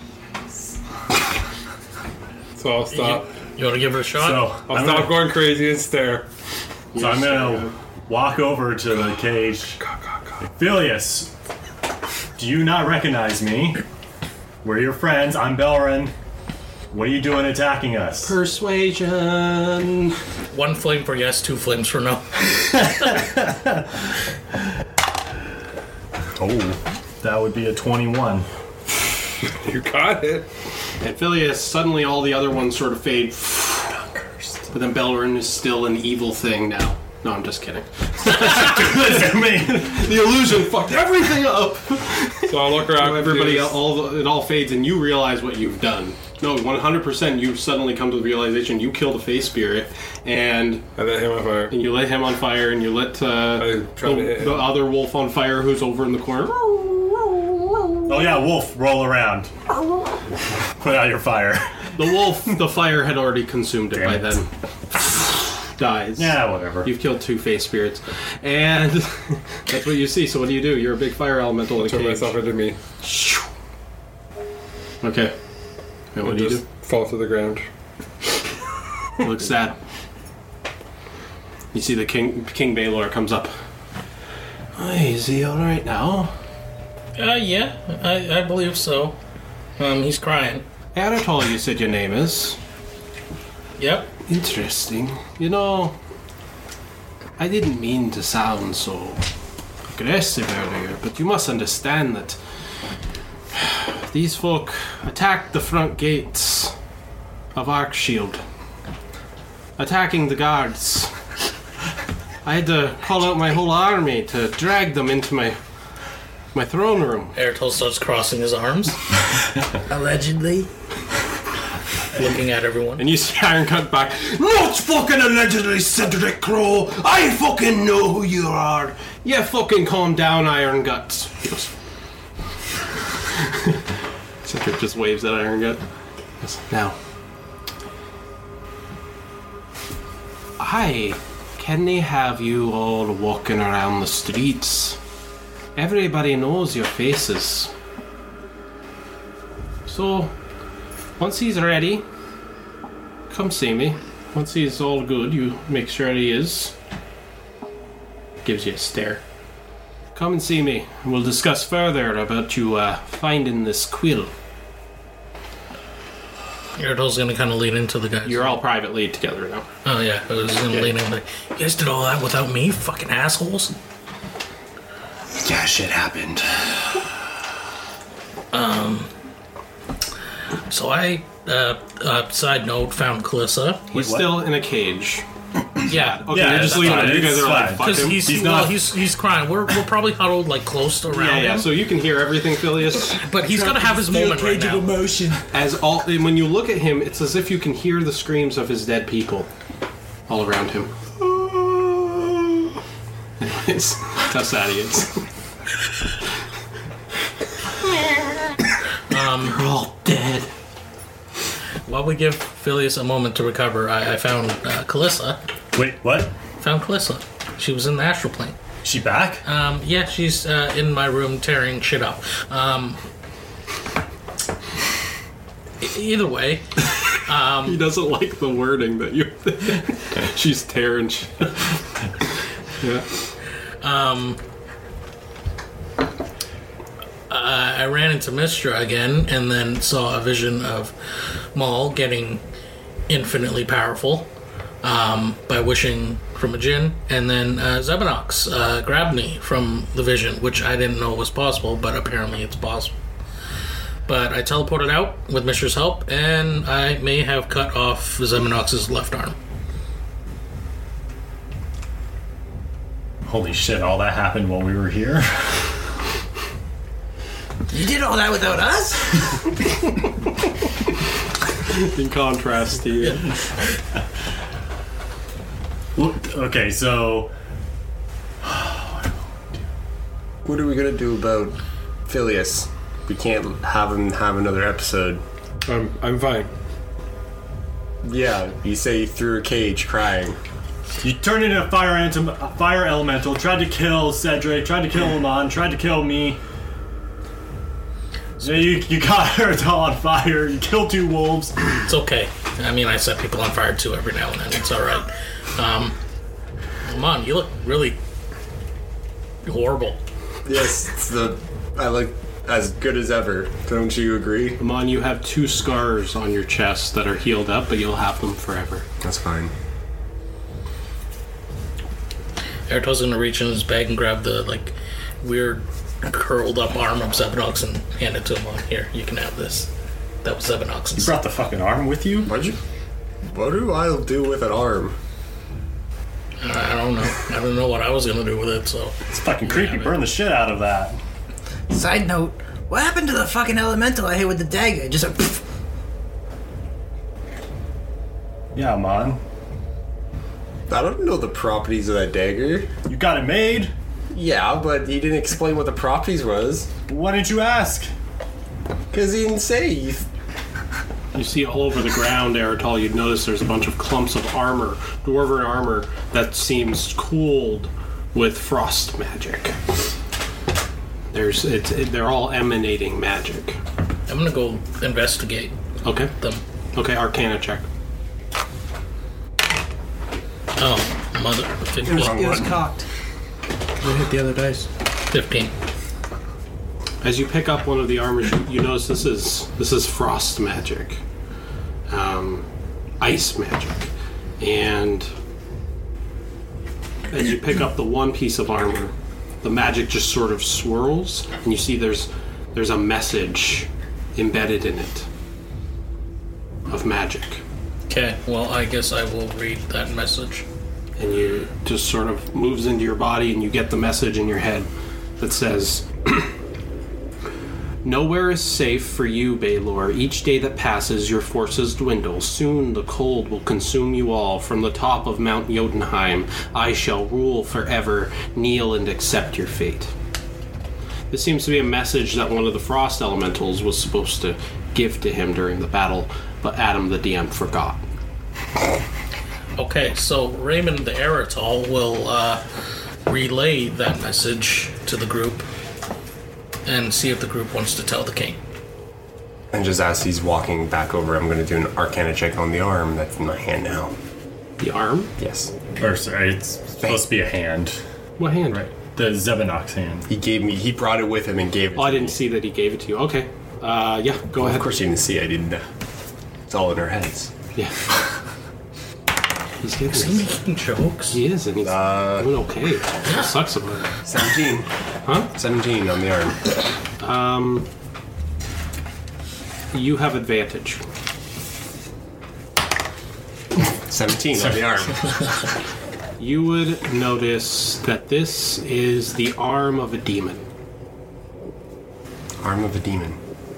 So I'll stop. You want to give it a shot? So I'll I'm stop gonna, going crazy and stare. so I'm gonna walk over to the cage. Phileas, do you not recognize me? We're your friends. I'm Belrin. What are you doing attacking us? Persuasion. 1 flame for yes, 2 flames for no. Oh, that would be a 21. You got it. And Phileas, suddenly all the other ones sort of fade. But then Belrin is still an evil thing now. No, I'm just kidding. The illusion fucked everything up. So I'll look around. Everybody, confused. it all fades, and you realize what you've done. No, 100%. You suddenly come to the realization you killed a face spirit, and I let him on fire. you lit him on fire, and you lit I tried to hit him. the other wolf on fire, who's over in the corner. Oh yeah, Wolf, roll around. Put out your fire. The wolf, the fire had already consumed it Damn by it. then. Dies. Yeah, whatever. You've killed 2 face spirits, and that's what you see. So what do? You're a big fire elemental in a Turn cage. myself into me. Okay. And what do you Just do? fall to the ground. You look sad. You see the King Baelor comes up. Hey, is he all right now? Yeah, I believe so. He's crying. Eritol, you said your name is. Yep. Interesting. You know, I didn't mean to sound so aggressive earlier, but you must understand that these folk attacked the front gates of Arkshield, attacking the guards. I had to call out my whole army to drag them into my throne room. Eritol starts crossing his arms, Allegedly. looking at everyone. And you see Iron cut back. Not fucking allegedly, Cedric Crow. I fucking know who you are. Yeah, fucking calm down, Iron Guts. He goes. Cedric just waves at Iron Gut. He goes, now, can they have you all walking around the streets? Everybody knows your faces. So, once he's ready, come see me. Once he's all good, you make sure he is. Gives you a stare. Come and see me, and we'll discuss further about you finding this quill. Eritol's gonna kind of lean into the guys. You're all privately together now. Oh yeah, I was gonna lean in like, you guys did all that without me, fucking assholes. Yeah, shit happened. So I, side note, found Kalissa. He's still in a cage. Yeah, Okay, Yeah, you're just that's leaving fine. him. You guys It's are like, fine. fuck because him. he's crying. We're probably huddled like close around Yeah, him. so you can hear everything, Phileas. But he's gonna have his moment right Cage of now. emotion. And when you look at him, it's as if you can hear the screams of his dead people all around him. Anyways, Tussadians. You're all dead. While we give Phileas a moment to recover, I found Kalissa. Wait, what? Found Kalissa. She was in the astral plane. She back? Yeah, she's in my room tearing shit up. Either way, He doesn't like the wording that you. She's tearing. Yeah. I ran into Mistra again and then saw a vision of Maul getting infinitely powerful by wishing from a djinn, and then Zebanox grabbed me from the vision, which I didn't know was possible, but apparently it's possible. But I teleported out with Mistra's help, and I may have cut off Zebanox's left arm. Holy shit, all that happened while we were here? You did all that without us? In contrast to you. Okay, so What are we gonna do about Phileas? We can't have him have another episode. I'm fine. Yeah, you say he threw a cage crying. you turned into a fire elemental, tried to kill Cedric, tried to kill Lamont, tried to kill me. So you got Eritol on fire, you killed 2 wolves. It's okay. I mean, I set people on fire too every now and then. It's all right. Come on, you look really horrible. Yes, I look as good as ever. Don't you agree? Amon, you have 2 scars on your chest that are healed up, but you'll have them forever. That's fine. Eritol's gonna reach in his bag and grab the weird curled up arm of Zebanox and hand it to him. On here, you can have this. That was Zebanox's. You brought the fucking arm with you? What do I do with an arm? I don't know. I don't know what I was gonna do with it. So It's fucking creepy. Burn the shit out of that. Side note, what happened to the fucking elemental I hit with the dagger? Just like, pfft. Yeah, man. I don't know the properties of that dagger. You got it made? Yeah, but he didn't explain what the properties was. Why didn't you ask? Because he didn't say. You see all over the ground, Eritol, you'd notice there's a bunch of clumps of armor, dwarven armor, that seems cooled with frost magic. They're all emanating magic. I'm gonna go investigate Okay. them. Okay, Arcana check. Oh, mother. 15. It was cocked. We hit the other dice. 15. As you pick up one of the armors, you notice this is frost magic, ice magic, and as you pick up the one piece of armor, the magic just sort of swirls, and you see there's a message embedded in it of magic, Okay, well, I guess I will read that message. and you just sort of moves into your body, and you get the message in your head that says. Nowhere is safe for you, Baelor. Each day that passes, your forces dwindle. Soon the cold will consume you all. From the top of Mount Jotunheim, I shall rule forever. Kneel and accept your fate. This seems to be a message that one of the frost elementals was supposed to give to him during the battle, but Adam the DM forgot. Okay, so Raymond the Eritol will relay that message to the group and see if the group wants to tell the king. And just as he's walking back over, I'm going to do an Arcana check on the arm that's in my hand now. The arm? Yes. Or sorry, it's supposed to be a hand. What hand? Right. The Zebanox hand. He brought it with him and gave it Oh, I to didn't me. see that he gave it to you. Okay. Yeah, go ahead. Of course you didn't see, I didn't. It's all in our heads. Yeah. He's Is he making jokes? He is, and he's doing okay. It sucks about it. 17. Huh? 17 on the arm. You have advantage. 17 on the arm. You would notice that this is the arm of a demon. Arm of a demon.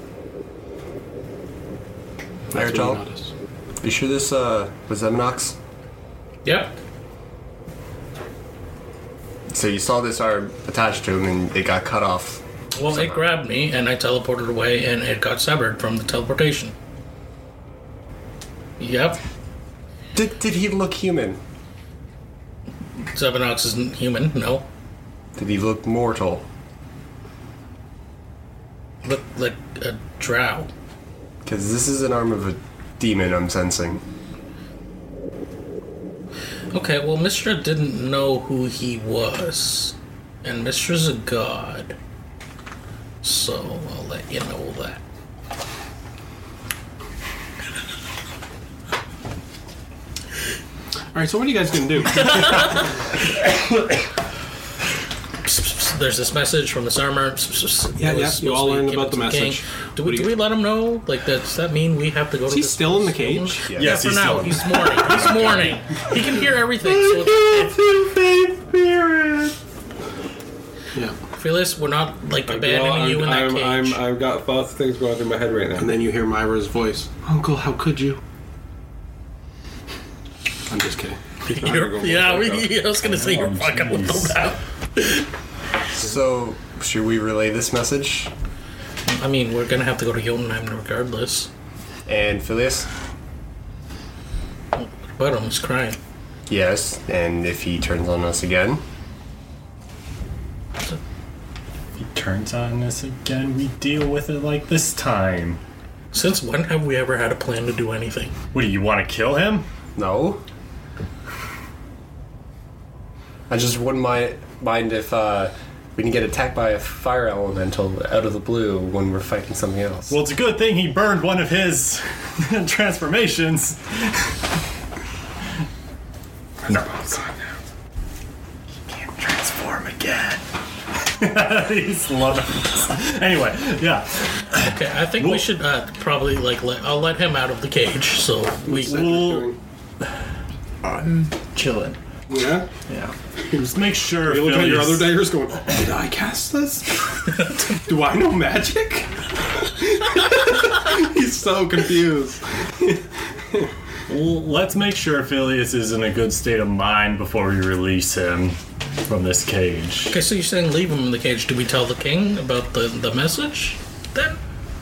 That's what you Eritol, notice. you sure this was Zebanox? Yep. So you saw this arm attached to him and it got cut off. Well, it grabbed me and I teleported away and it got severed from the teleportation. Yep. Did he look human? Zebanox isn't human, no. Did he look mortal? Look like a drow. Because this is an arm of a demon, I'm sensing. Okay, well, Mishra didn't know who he was. And Mishra's a god. So, I'll let you know that. Alright, so what are you guys going to do? There's this message from this armor. Yeah, you all learned about the message. Do What we let him know? Like, does that mean we have to go to he this still in the building? cage? Yeah. Yes, For he's now, still. he's mourning. He's mourning. He can hear everything. So Yeah. Phyllis, we're not like abandoning you in that cage. I've got thoughts of things going through my head right now. And then you hear Myra's voice. Uncle, how could you? I'm just kidding. I was gonna say you're fucking with them now. So, should we relay this message? I mean, we're gonna have to go to Jotunheim regardless. And Phileas? But I'm just crying. Yes, and if he turns on us again? If he turns on us again, we deal with it like this time. Since when have we ever had a plan to do anything? What, do you want to kill him? No. I just wouldn't mind if we can get attacked by a fire elemental out of the blue when we're fighting something else. Well, it's a good thing he burned one of his transformations. No. He can't transform again. He's loving this. Anyway, yeah. Okay, I think we should probably I'll let him out of the cage. So Well, I'm chilling. Yeah? Yeah. Just make sure. You look at your Phileas- other daggers going, did I cast this? Do I know magic? He's so confused. Well, let's make sure Phileas is in a good state of mind before we release him from this cage. okay, so you're saying leave him in the cage? Do we tell the king about the message then?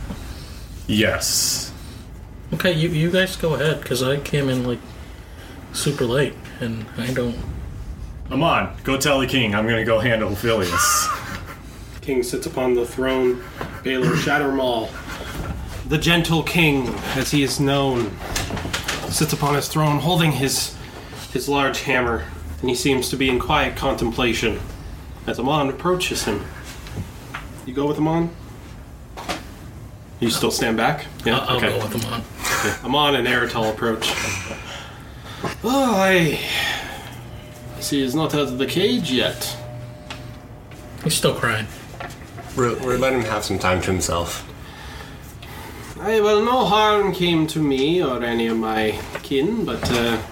Yes. Okay, you guys go ahead because I came in super late and I don't. Amon, go tell the king. I'm gonna go handle Phileas. King sits upon the throne, Baylor Shattermaul. The gentle king, as he is known, sits upon his throne holding his large hammer, and he seems to be in quiet contemplation as Amon approaches him. You go with Amon? You still stand back? Yeah, I'll go with him on. Okay. Amon and Eritol approach. Oh, I see he's not out of the cage yet. He's still crying. We're letting him have some time to himself. Aye, well, no harm came to me or any of my kin, but the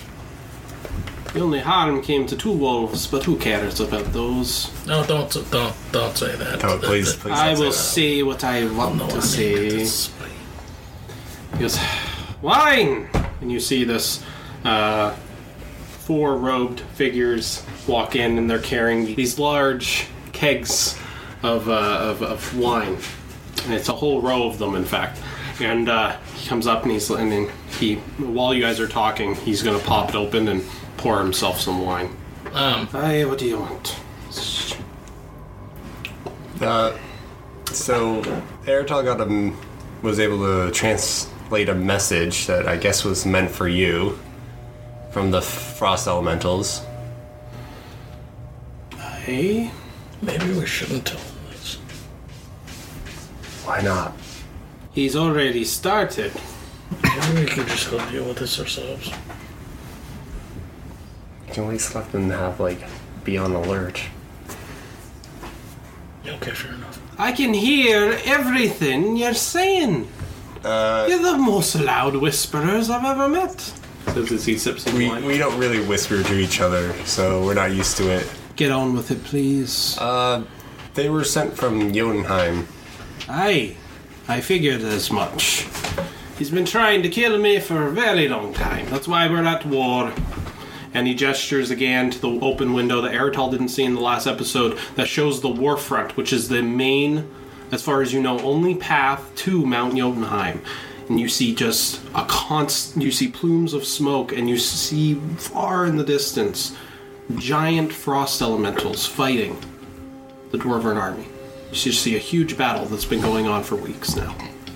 only harm came to two wolves, but who cares about those? No, don't say that. Oh, please, please. I don't will say say what I want No, to I say. mean, He goes, wine! And you see this four robed figures walk in, and they're carrying these large kegs of wine. And it's a whole row of them, in fact. And he comes up and while you guys are talking, he's going to pop it open and pour himself some wine. Aye, what do you want? So, Eritol was able to translate a message that I guess was meant for you from the frost elementals. Aye? Maybe we shouldn't tell him this. Why not? He's already started. Maybe we could just go deal with this ourselves. You can at least let them be on alert. Okay, fair enough. I can hear everything you're saying. You're the most loud whisperers I've ever met. Says as he sips his wine. We don't really whisper to each other, so we're not used to it. Get on with it, please. They were sent from Jotunheim. Aye, I figured as much. He's been trying to kill me for a very long time. That's why we're at war. And he gestures again to the open window that Eritol didn't see in the last episode that shows the war front, which is the main, as far as you know, only path to Mount Jotunheim. And you see just you see plumes of smoke, and you see far in the distance giant frost elementals fighting the Dwarven army. You just see a huge battle that's been going on for weeks now.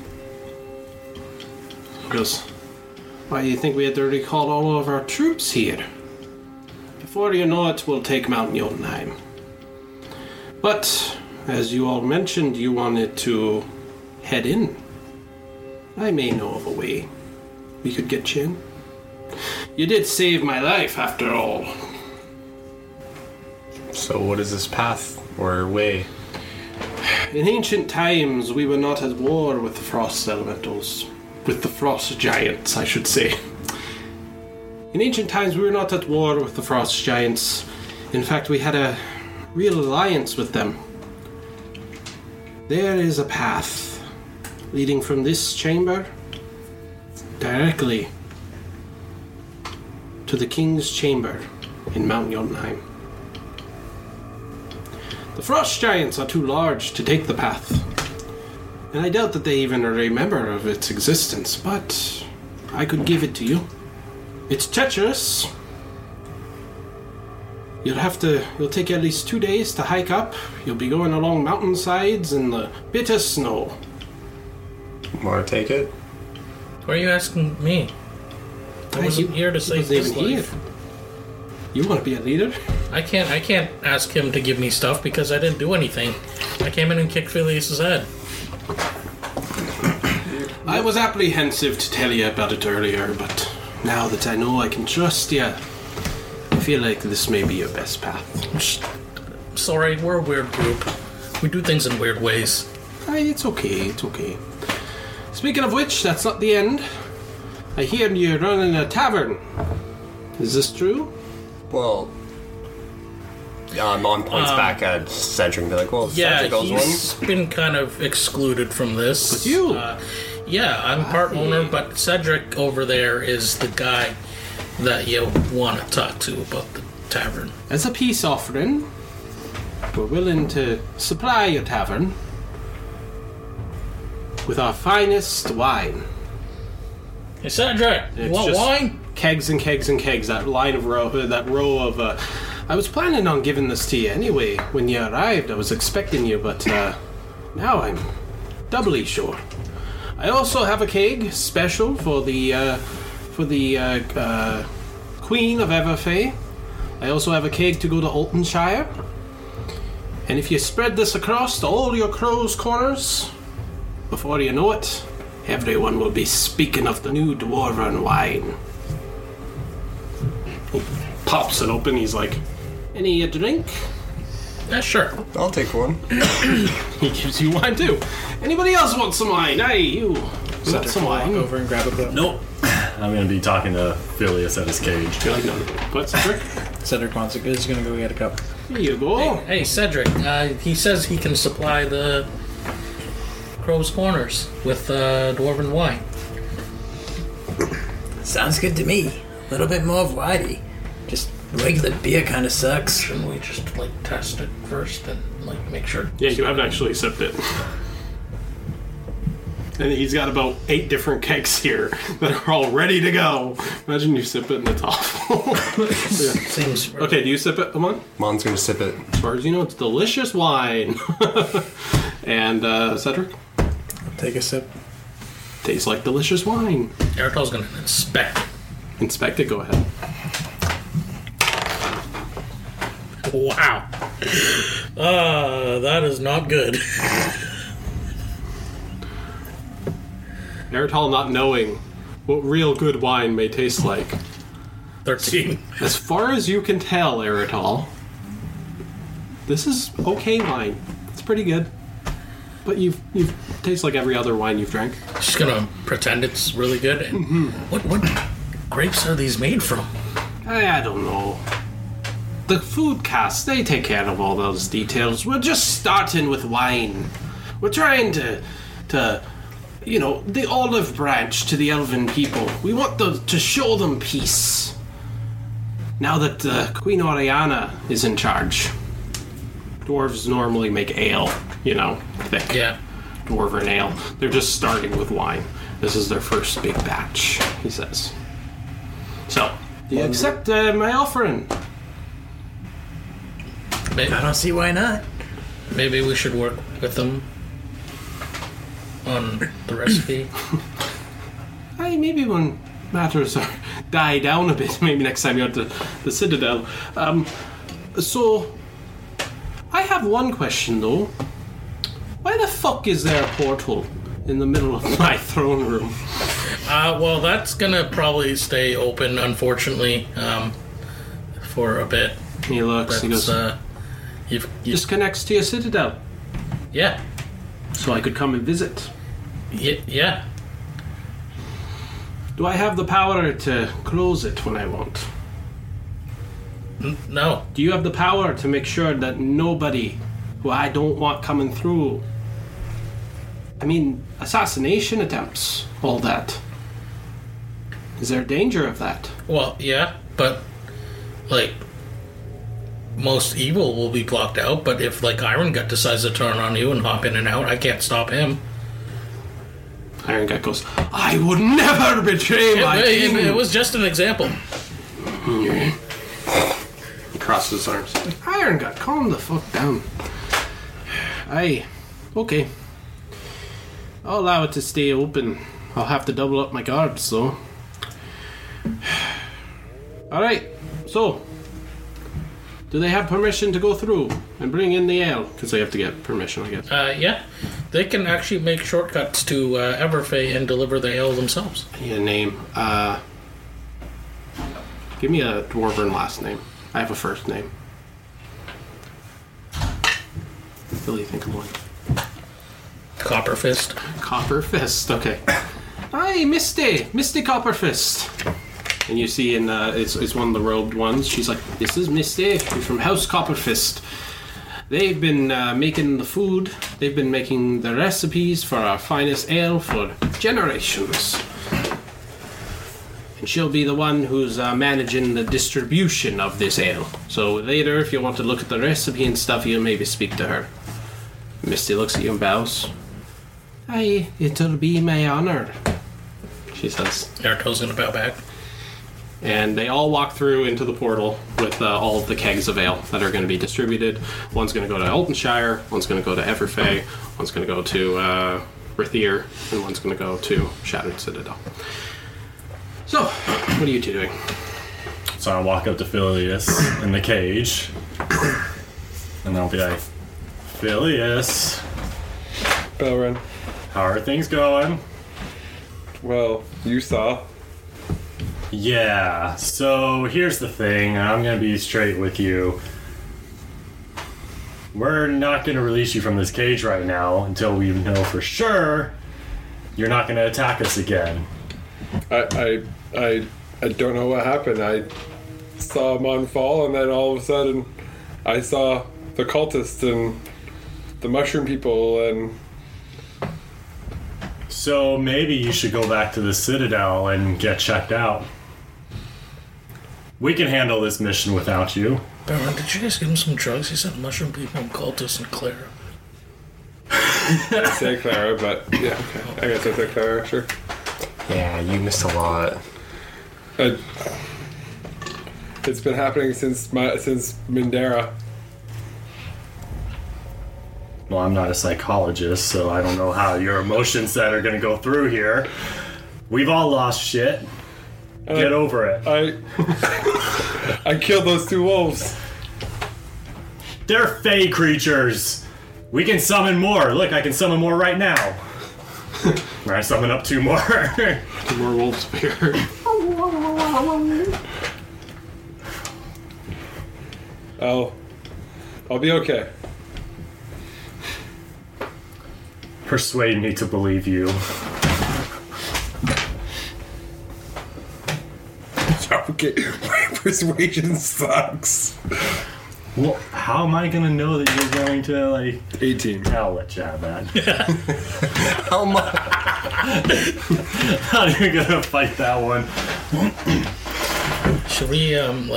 He goes, why do you think we had to recall all of our troops here? Before you know it, we'll take Mount Jotunheim. But, as you all mentioned, you wanted to head in. I may know of a way we could get you in. You did save my life, after all. So what is this path or way? In ancient times, we were not at war with the frost elementals. With the frost giants, I should say. In ancient times, we were not at war with the frost giants. In fact, we had a real alliance with them. There is a path leading from this chamber directly to to the King's Chamber in Mount Jotunheim. The Frost Giants are too large to take the path, and I doubt that they even remember of its existence, but I could give it to you. It's treacherous. You'll take at least 2 days to hike up. You'll be going along mountainsides in the bitter snow. Want to take it? Why are you asking me? I wasn't here to save his life. You want to be a leader? I can't ask him to give me stuff because I didn't do anything. I came in and kicked Phileas's head. I was apprehensive to tell you about it earlier, but now that I know I can trust you, I feel like this may be your best path. Sorry, we're a weird group. We do things in weird ways. It's okay, it's okay. Speaking of which, that's not the end. I hear you're running a tavern. Is this true? Well, Mon points back at Cedric and be like, well, Yeah, Cedric owns one. he's been kind of excluded from this. But you? Yeah, I'm part owner, but Cedric over there is the guy that you want to talk to about the tavern. As a peace offering, we're willing to supply your tavern with our finest wine. Hey, Cedric, you It's want just wine? Kegs and kegs and kegs. That row of. I was planning on giving this to you anyway when you arrived. I was expecting you, but now I'm doubly sure. I also have a keg special for the Queen of Everfey. I also have a keg to go to Altonshire. And if you spread this across to all your crow's corners, before you know it, everyone will be speaking of the new dwarven wine. He pops it open. He's like, any a drink? Yeah, sure. I'll take one. He gives you wine too. Anybody else want some wine? Hey, you. Want some Walk wine? over and grab a cup. Nope. I'm gonna be talking to Phileas at his cage. You're like, no. What, Cedric? Cedric is gonna go get a cup. Here you go. Hey, Cedric, he says he can supply the Crow's Corners with dwarven wine. Sounds good to me. A little bit more variety. Just regular beer kind of sucks. Shouldn't we just, test it first and, make sure? Yeah, you haven't actually sipped it. And he's got about 8 different kegs here that are all ready to go. Imagine you sip it and it's awful. Yeah. Seems Okay, do you sip it, Amon? Mon's gonna sip it. As far as you know, it's delicious wine. And Cedric? Take a sip. Tastes like delicious wine. Eritol's gonna inspect. Inspect it, go ahead. Wow. That is not good. Eritol not knowing what real good wine may taste like. 13. As far as you can tell, Eritol, this is okay wine. It's pretty good. But you've tastes like every other wine you've drank. Just gonna pretend it's really good. And what grapes are these made from? I don't know. The food cast, they take care of all those details. We're just starting with wine. We're trying to the olive branch to the elven people. We want to show them peace. Now that Queen Oriana is in charge. Dwarves normally make ale, thick. Yeah. Dwarven ale. They're just starting with wine. This is their first big batch, he says. So, do you accept my offering? I don't see why not. Maybe we should work with them on the recipe. Maybe when matters die down a bit, maybe next time you're at the Citadel. So, I have one question though. Why the fuck is there a portal in the middle of my throne room? Well, that's gonna probably stay open, unfortunately, for a bit. He looks, he goes, you've just connects to your Citadel, yeah, so I could come and visit. yeah. Do I have the power to close it when I want? No, Do you have the power to make sure that nobody who I don't want coming through... I mean, assassination attempts, all that. Is there danger of that? well, yeah. but like most evil will be blocked out. But if like Iron Gut decides to turn on you and hop in and out, I can't stop him. Iron Gut goes, I would never betray my king. It was just an example. He crosses his arms. Iron Gut, calm the fuck down. Okay. I'll allow it to stay open. I'll have to double up my guards, though. Alright, so do they have permission to go through and bring in the ale? Because they have to get permission, I guess. Yeah. They can actually make shortcuts to Everfey and deliver the ale themselves. I need a name. Give me a dwarven last name. I have a first name. Really think of one. Copperfist. Copperfist, okay. Hi, Misty Copperfist. And you see it's one of the robed ones. She's like, this is Misty. She's from House Copperfist. They've been making the food. They've been making the recipes for our finest ale for generations. And she'll be the one who's managing the distribution of this ale. So later, if you want to look at the recipe and stuff, you'll maybe speak to her. Misty looks at you and bows. Aye, it'll be my honor, she says. Erto's gonna bow back. And they all walk through into the portal with all of the kegs of ale that are going to be distributed. One's going to go to Eltonshire, one's going to go to Everfey, one's going to go to Rithier, and one's going to go to Shattered Citadel. So, what are you two doing? So I walk up to Phileas in the cage, and I'll be like, Phileas, Belren. how are things going? Well, you saw. Yeah, so here's the thing, and I'm gonna be straight with you. We're not gonna release you from this cage right now until we know for sure you're not gonna attack us again. I don't know what happened. I saw Mon fall, and then all of a sudden, I saw the cultists and the mushroom people, and So maybe you should go back to the Citadel and get checked out. We can handle this mission without you. Baron, did you guys give him some drugs? He said mushroom people and cultists and Clara. I say Clara, but yeah, okay. I guess I said Clara, sure. Yeah, you missed a lot. It's been happening since Mindera. Well, I'm not a psychologist, so I don't know how your emotions that are going to go through here. We've all lost shit. Get over it. I killed those 2 wolves. They're fey creatures. We can summon more. Look, I can summon more right now. I summon up 2 more. 2 more wolves appear. I'll be okay. Persuade me to believe you. Okay, my persuasion sucks. Well, how am I gonna know that you're going to, like... 18. I'll let you have that. How much? How are you gonna fight that one? Should we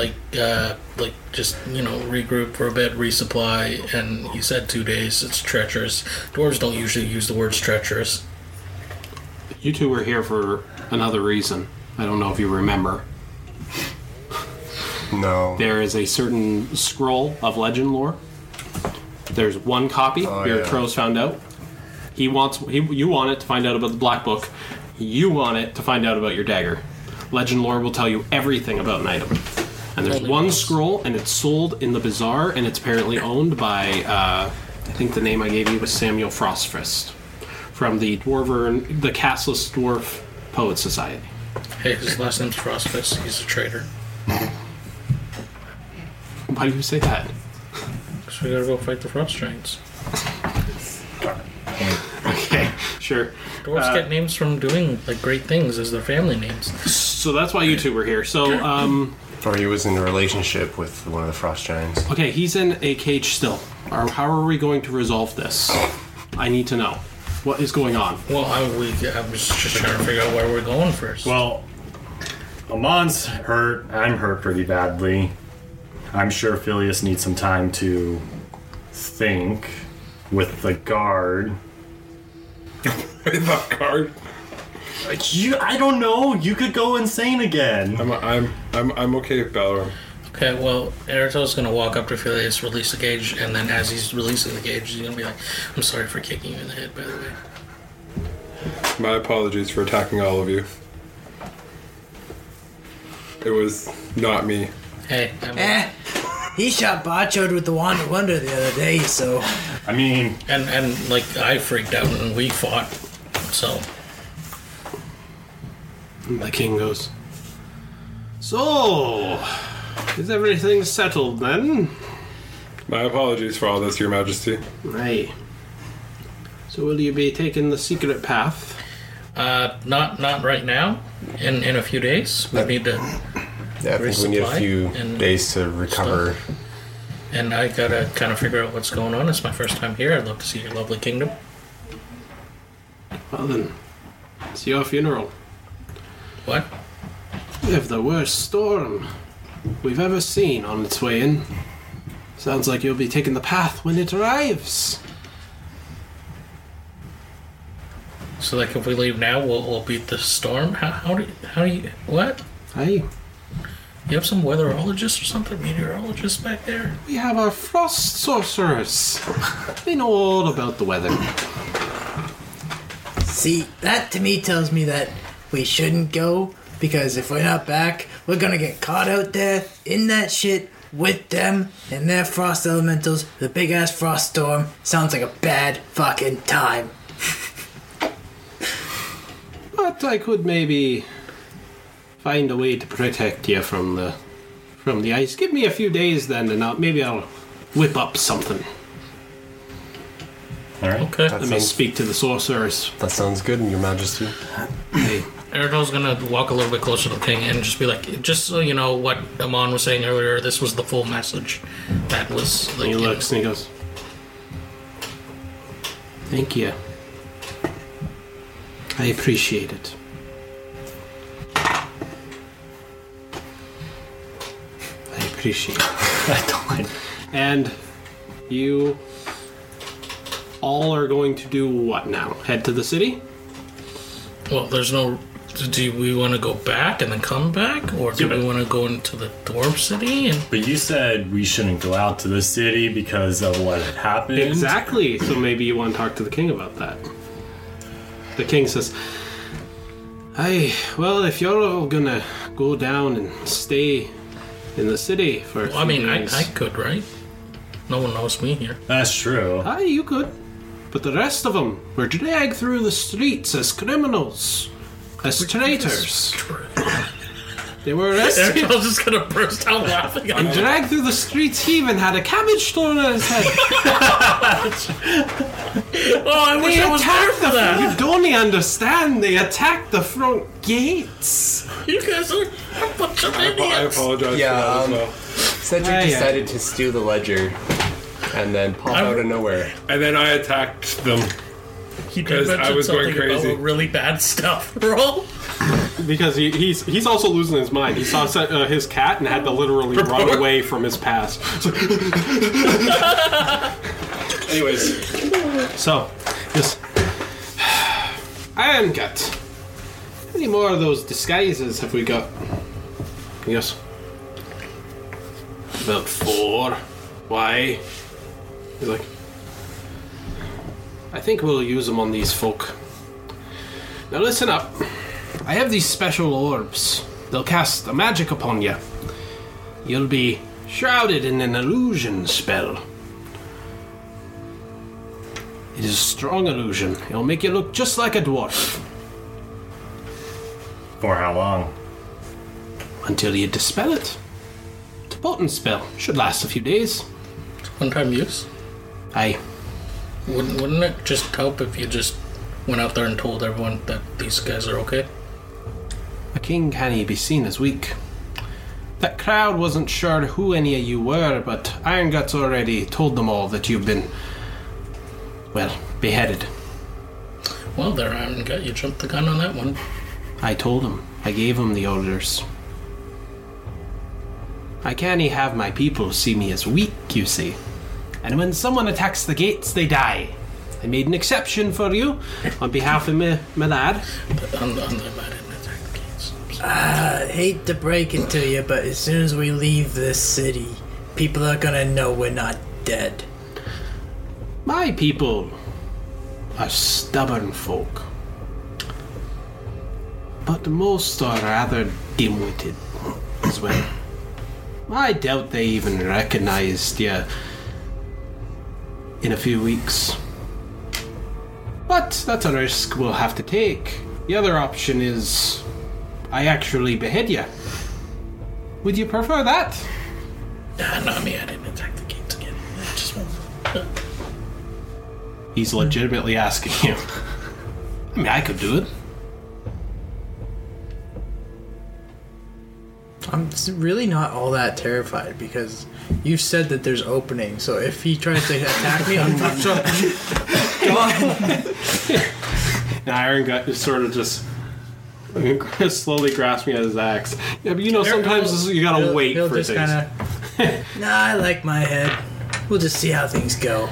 just regroup for a bit, resupply? And he said 2 days. It's treacherous. Dwarves don't usually use the words treacherous. You two were here for another reason. I don't know if you remember. No. There is a certain scroll of legend lore. There's one copy. Your Crow's found out. You want it to find out about the Black Book. You want it to find out about your dagger. Legend lore will tell you everything about an item. And there's one scroll, and it's sold in the bazaar, and it's apparently owned by, I think the name I gave you was Samuel Frostfist, from the Castless Dwarf Poet Society. Hey, his last name's Frostfist. He's a traitor. Why do you say that? So we gotta go fight the Frost Giants. Okay, sure. Dwarves get names from doing great things as their family names. So that's why you two were here. So, Or he was in a relationship with one of the Frost Giants. okay, he's in a cage still. How are we going to resolve this? I need to know. What is going on? Well, I'm just trying to figure out where we're going first. Well, Amon's hurt. I'm hurt pretty badly. I'm sure Phileas needs some time to think with the guard. The guard. I don't know. You could go insane again. I'm okay with Bellerin. Okay, well, Erato's gonna walk up to Phileas, release the gauge, and then as he's releasing the gauge, he's gonna be like, I'm sorry for kicking you in the head, by the way. My apologies for attacking all of you. It was not me. Hey, He shot Bachod with the Wand of Wonder the other day, so... I mean, and like, I freaked out and we fought, so... The king goes, so, is everything settled then? My apologies for all this, Your Majesty. Aye. So will you be taking the secret path? Not right now. In a few days. We need to... Yeah, I think we need a resupply few and days to recover. And I gotta kind of figure out what's going on. It's my first time here. I'd love to see your lovely kingdom. Well then, it's your funeral. What? We have the worst storm we've ever seen on its way in. Sounds like you'll be taking the path when it arrives. So like if we leave now, we'll beat the storm? How do you... What? Aye. You have some weatherologist or something? Meteorologist back there? We have our frost sorcerers. They know all about the weather. See, that to me tells me that we shouldn't go, because if we're not back, we're gonna get caught out there in that shit with them and their frost elementals. The big ass frost storm sounds like a bad fucking time. But I could maybe find a way to protect you from the ice. Give me a few days then, and maybe I'll whip up something. all right. Okay. Let me speak to the sorcerers. That sounds good, Your Majesty. Hey, Erato's gonna walk a little bit closer to the king and just be like, just so you know what Amon was saying earlier, this was the full message. That was... and Like, he you know, looks and he goes, thank you. I appreciate it. I appreciate it. I don't mind. And you all are going to do what now? Head to the city? well, there's no... Do we want to go back and then come back? Or do we want to go into the dwarf city? And But you said we shouldn't go out to the city because of what had happened. Exactly. So maybe you want to talk to the king about that. The king says, well, if you're all gonna go down and stay in the city for a few I mean, days, I could, right? No one knows me here. That's true. Aye, you could. But the rest of them were dragged through the streets as criminals, as traitors. They were arrested Erato's just gonna burst out laughing. and dragged through the streets. He even had a cabbage thrown at his head. Oh, I wish They I was there attacked for the that. You don't attacked the attacked the front gates. You guys are a bunch of I idiots. apologize Yeah, for that as well. Cedric Aye, aye. decided to steal the ledger and then pop out of nowhere. And then I attacked them. He did Because I mention was going something crazy. about really bad stuff. Roll. Because he's also losing his mind. He saw his cat and had to literally run away from his past. Anyways, so this Iron Gut. How many more of those disguises have we got? Yes, about 4. Why? He's like, I think we'll use them on these folk. Now listen up. I have these special orbs. They'll cast a magic upon you. You'll be shrouded in an illusion spell. It is a strong illusion. It'll make you look just like a dwarf. For how long? Until you dispel it. It's a potent spell. Should last a few days. One-time use. Aye. Wouldn't it just help if you just went out there and told everyone that these guys are okay? A king can't be seen as weak. That crowd wasn't sure who any of you were, but Iron Guts already told them all that you've been, well, beheaded. Well, there, Iron Gut, you jumped the gun on that one. I told him. I gave him the orders. I can't have my people see me as weak, you see. And when someone attacks the gates, they die. I made an exception for you on behalf of my lad. I hate to break it to you, but as soon as we leave this city, people are gonna know we're not dead. My people are stubborn folk. But most are rather dim-witted as well. I doubt they even recognized you in a few weeks. But that's a risk we'll have to take. The other option is I actually behead you. Would you prefer that? No, I didn't attack the gates again. I just won't. He's legitimately asking you. I mean, I could do it. I'm really not all that terrified because you said that there's openings. So if he tries to attack me, I'm not sure. Now Iron Gut is sort of just slowly grasping at his axe. Yeah, but you know, sometimes you gotta wait he'll for just things. Nah, I like my head. We'll just see how things go.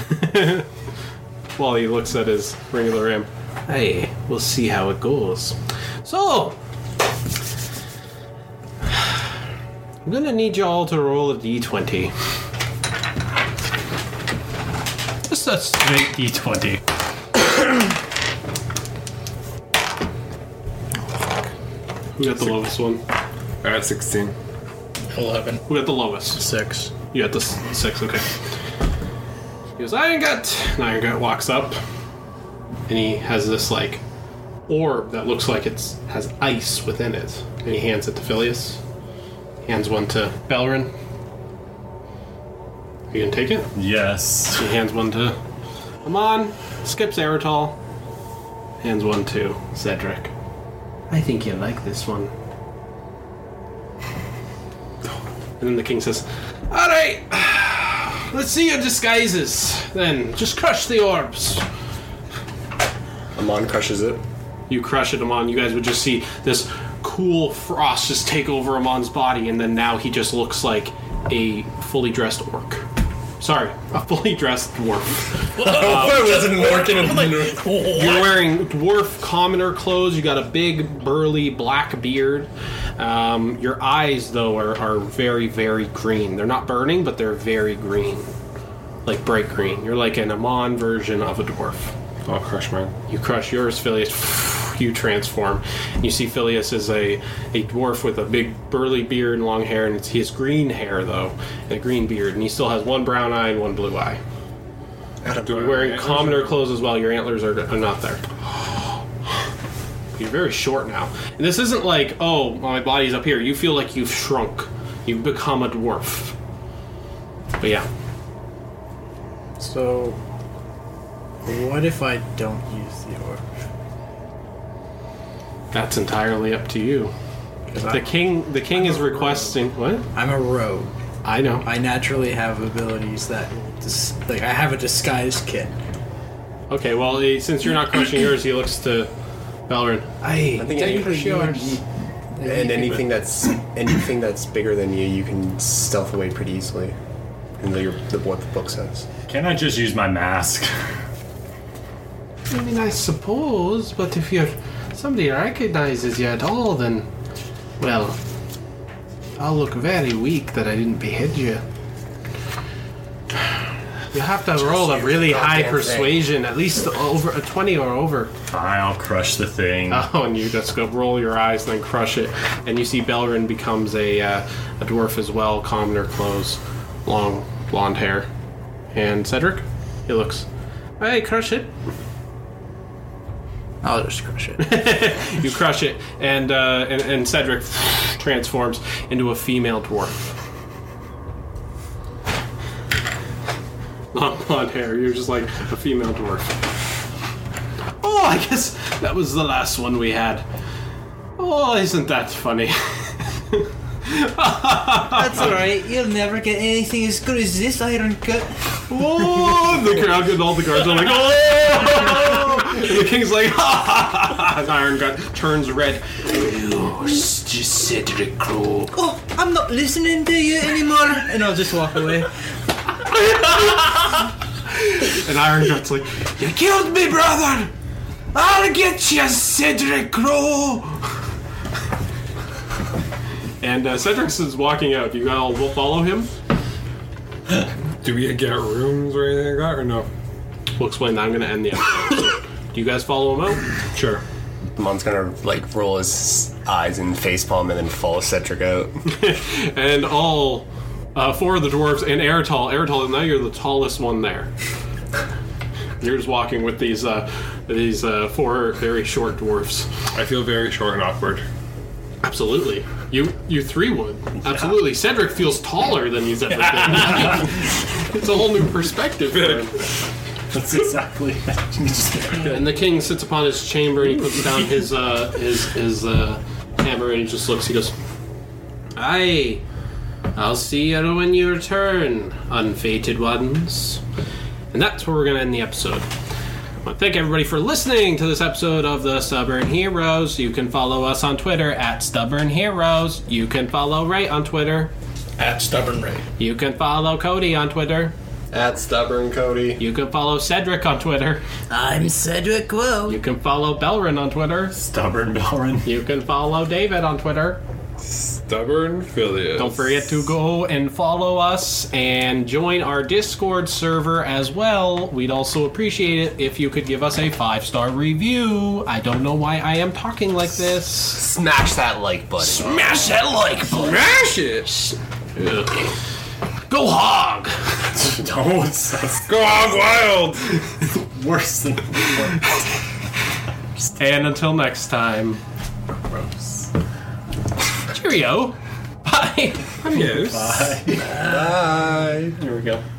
While he looks at his ring of the ram. Hey, we'll see how it goes. So, I'm gonna need you all to roll a d20. Just a straight D20. Who got the lowest one? 16. 11. Who got the lowest? 6. You got the 6, okay. He goes, Iron Gut! And Iron Gut walks up, and he has this, like, orb that looks like it has ice within it. And he hands it to Phileas. Hands one to Belrin. You gonna take it? Yes. He hands one to Amon, skips Eritol, hands one to Cedric. I think you'll like this one. And then the king says, Alright, let's see your disguises. Then, just crush the orbs. Amon crushes it. You crush it, Amon. You guys would just see this cool frost just take over Amon's body, and then now he just looks like a fully dressed orc. Sorry, a fully dressed dwarf. You're wearing dwarf commoner clothes. You got a big, burly, black beard. Your eyes, though, are very, very green. They're not burning, but they're very green. Like bright green. You're like an Amon version of a dwarf. I'll crush mine. You crush yours, Phileas. You transform. And you see Phileas is a dwarf with a big burly beard and long hair, and he has green hair, though, and a green beard, and he still has one brown eye and one blue eye. You're wearing commoner clothes as well. Your antlers are not there. You're very short now. And this isn't like, oh, my body's up here. You feel like you've shrunk. You've become a dwarf. But yeah. So, what if I don't use the orb? That's entirely up to you. The king is requesting... What? I'm a rogue. I know. I naturally have abilities that... I have a disguise kit. Okay, well, since you're not crushing yours, he looks to Belrin. I think Technically yours. And anything that's bigger than you can stealth away pretty easily. And what the book says. Can I just use my mask? I mean, I suppose, but if somebody recognizes you at all, then, well, I'll look very weak that I didn't behead you. You have to roll a really high persuasion, at least over a 20 or over. Fine, I'll crush the thing. Oh, and you just go roll your eyes and then crush it, and you see Belrin becomes a dwarf as well, commoner clothes, long blonde hair, and Cedric, he looks, hey, crush it. I'll just crush it. You crush it, and Cedric transforms into a female dwarf. Long blonde hair. You're just like a female dwarf. Oh, I guess that was the last one we had. Oh, isn't that funny? That's alright. You'll never get anything as good as this Iron Gut. Oh, the crowd and all the guards are like, oh! And the king king's like, ha ha ha. Iron Gut turns red. Oh, Cedric Crow. Oh, I'm not listening to you anymore. And I'll just walk away. And Iron Gut's like, you killed me, brother. I'll get you, Cedric Crow. And Cedric is walking out. You all will follow him? Do we get rooms or anything like that, or no? We'll explain that. I'm going to end the episode. Do you guys follow him out? Sure. Mon's gonna like roll his eyes and facepalm and then follow Cedric out. And all 4 of the dwarves and Eritol, now you're the tallest one there. You're just walking with these 4 very short dwarfs. I feel very short and awkward. Absolutely. You 3 would. Absolutely. Cedric feels taller than he's ever been. It's a whole new perspective for him. That's exactly. And the king sits upon his chamber and he puts down his hammer and he just looks. He goes, "Aye, I'll see you when you return, unfated ones." And that's where we're going to end the episode. I want to thank everybody for listening to this episode of the Stubborn Heroes. You can follow us on Twitter at Stubborn Heroes. You can follow Ray on Twitter At Stubborn Ray. You can follow Cody on Twitter. At Stubborn Cody. You can follow Cedric on Twitter. I'm Cedric Crow. You can follow Belrin on Twitter. Stubborn Belrin. You can follow David on Twitter. Stubborn Phileas. Don't forget to go and follow us and join our Discord server as well. We'd also appreciate it if you could give us a 5-star review. I don't know why I am talking like this. Smash that like button. Smash that like button. Smash it! Ugh. Go hog! No, it's Go on wild! worse than. And until next time, Gross. cheerio. Bye. Adios. Bye. Bye. Here we go.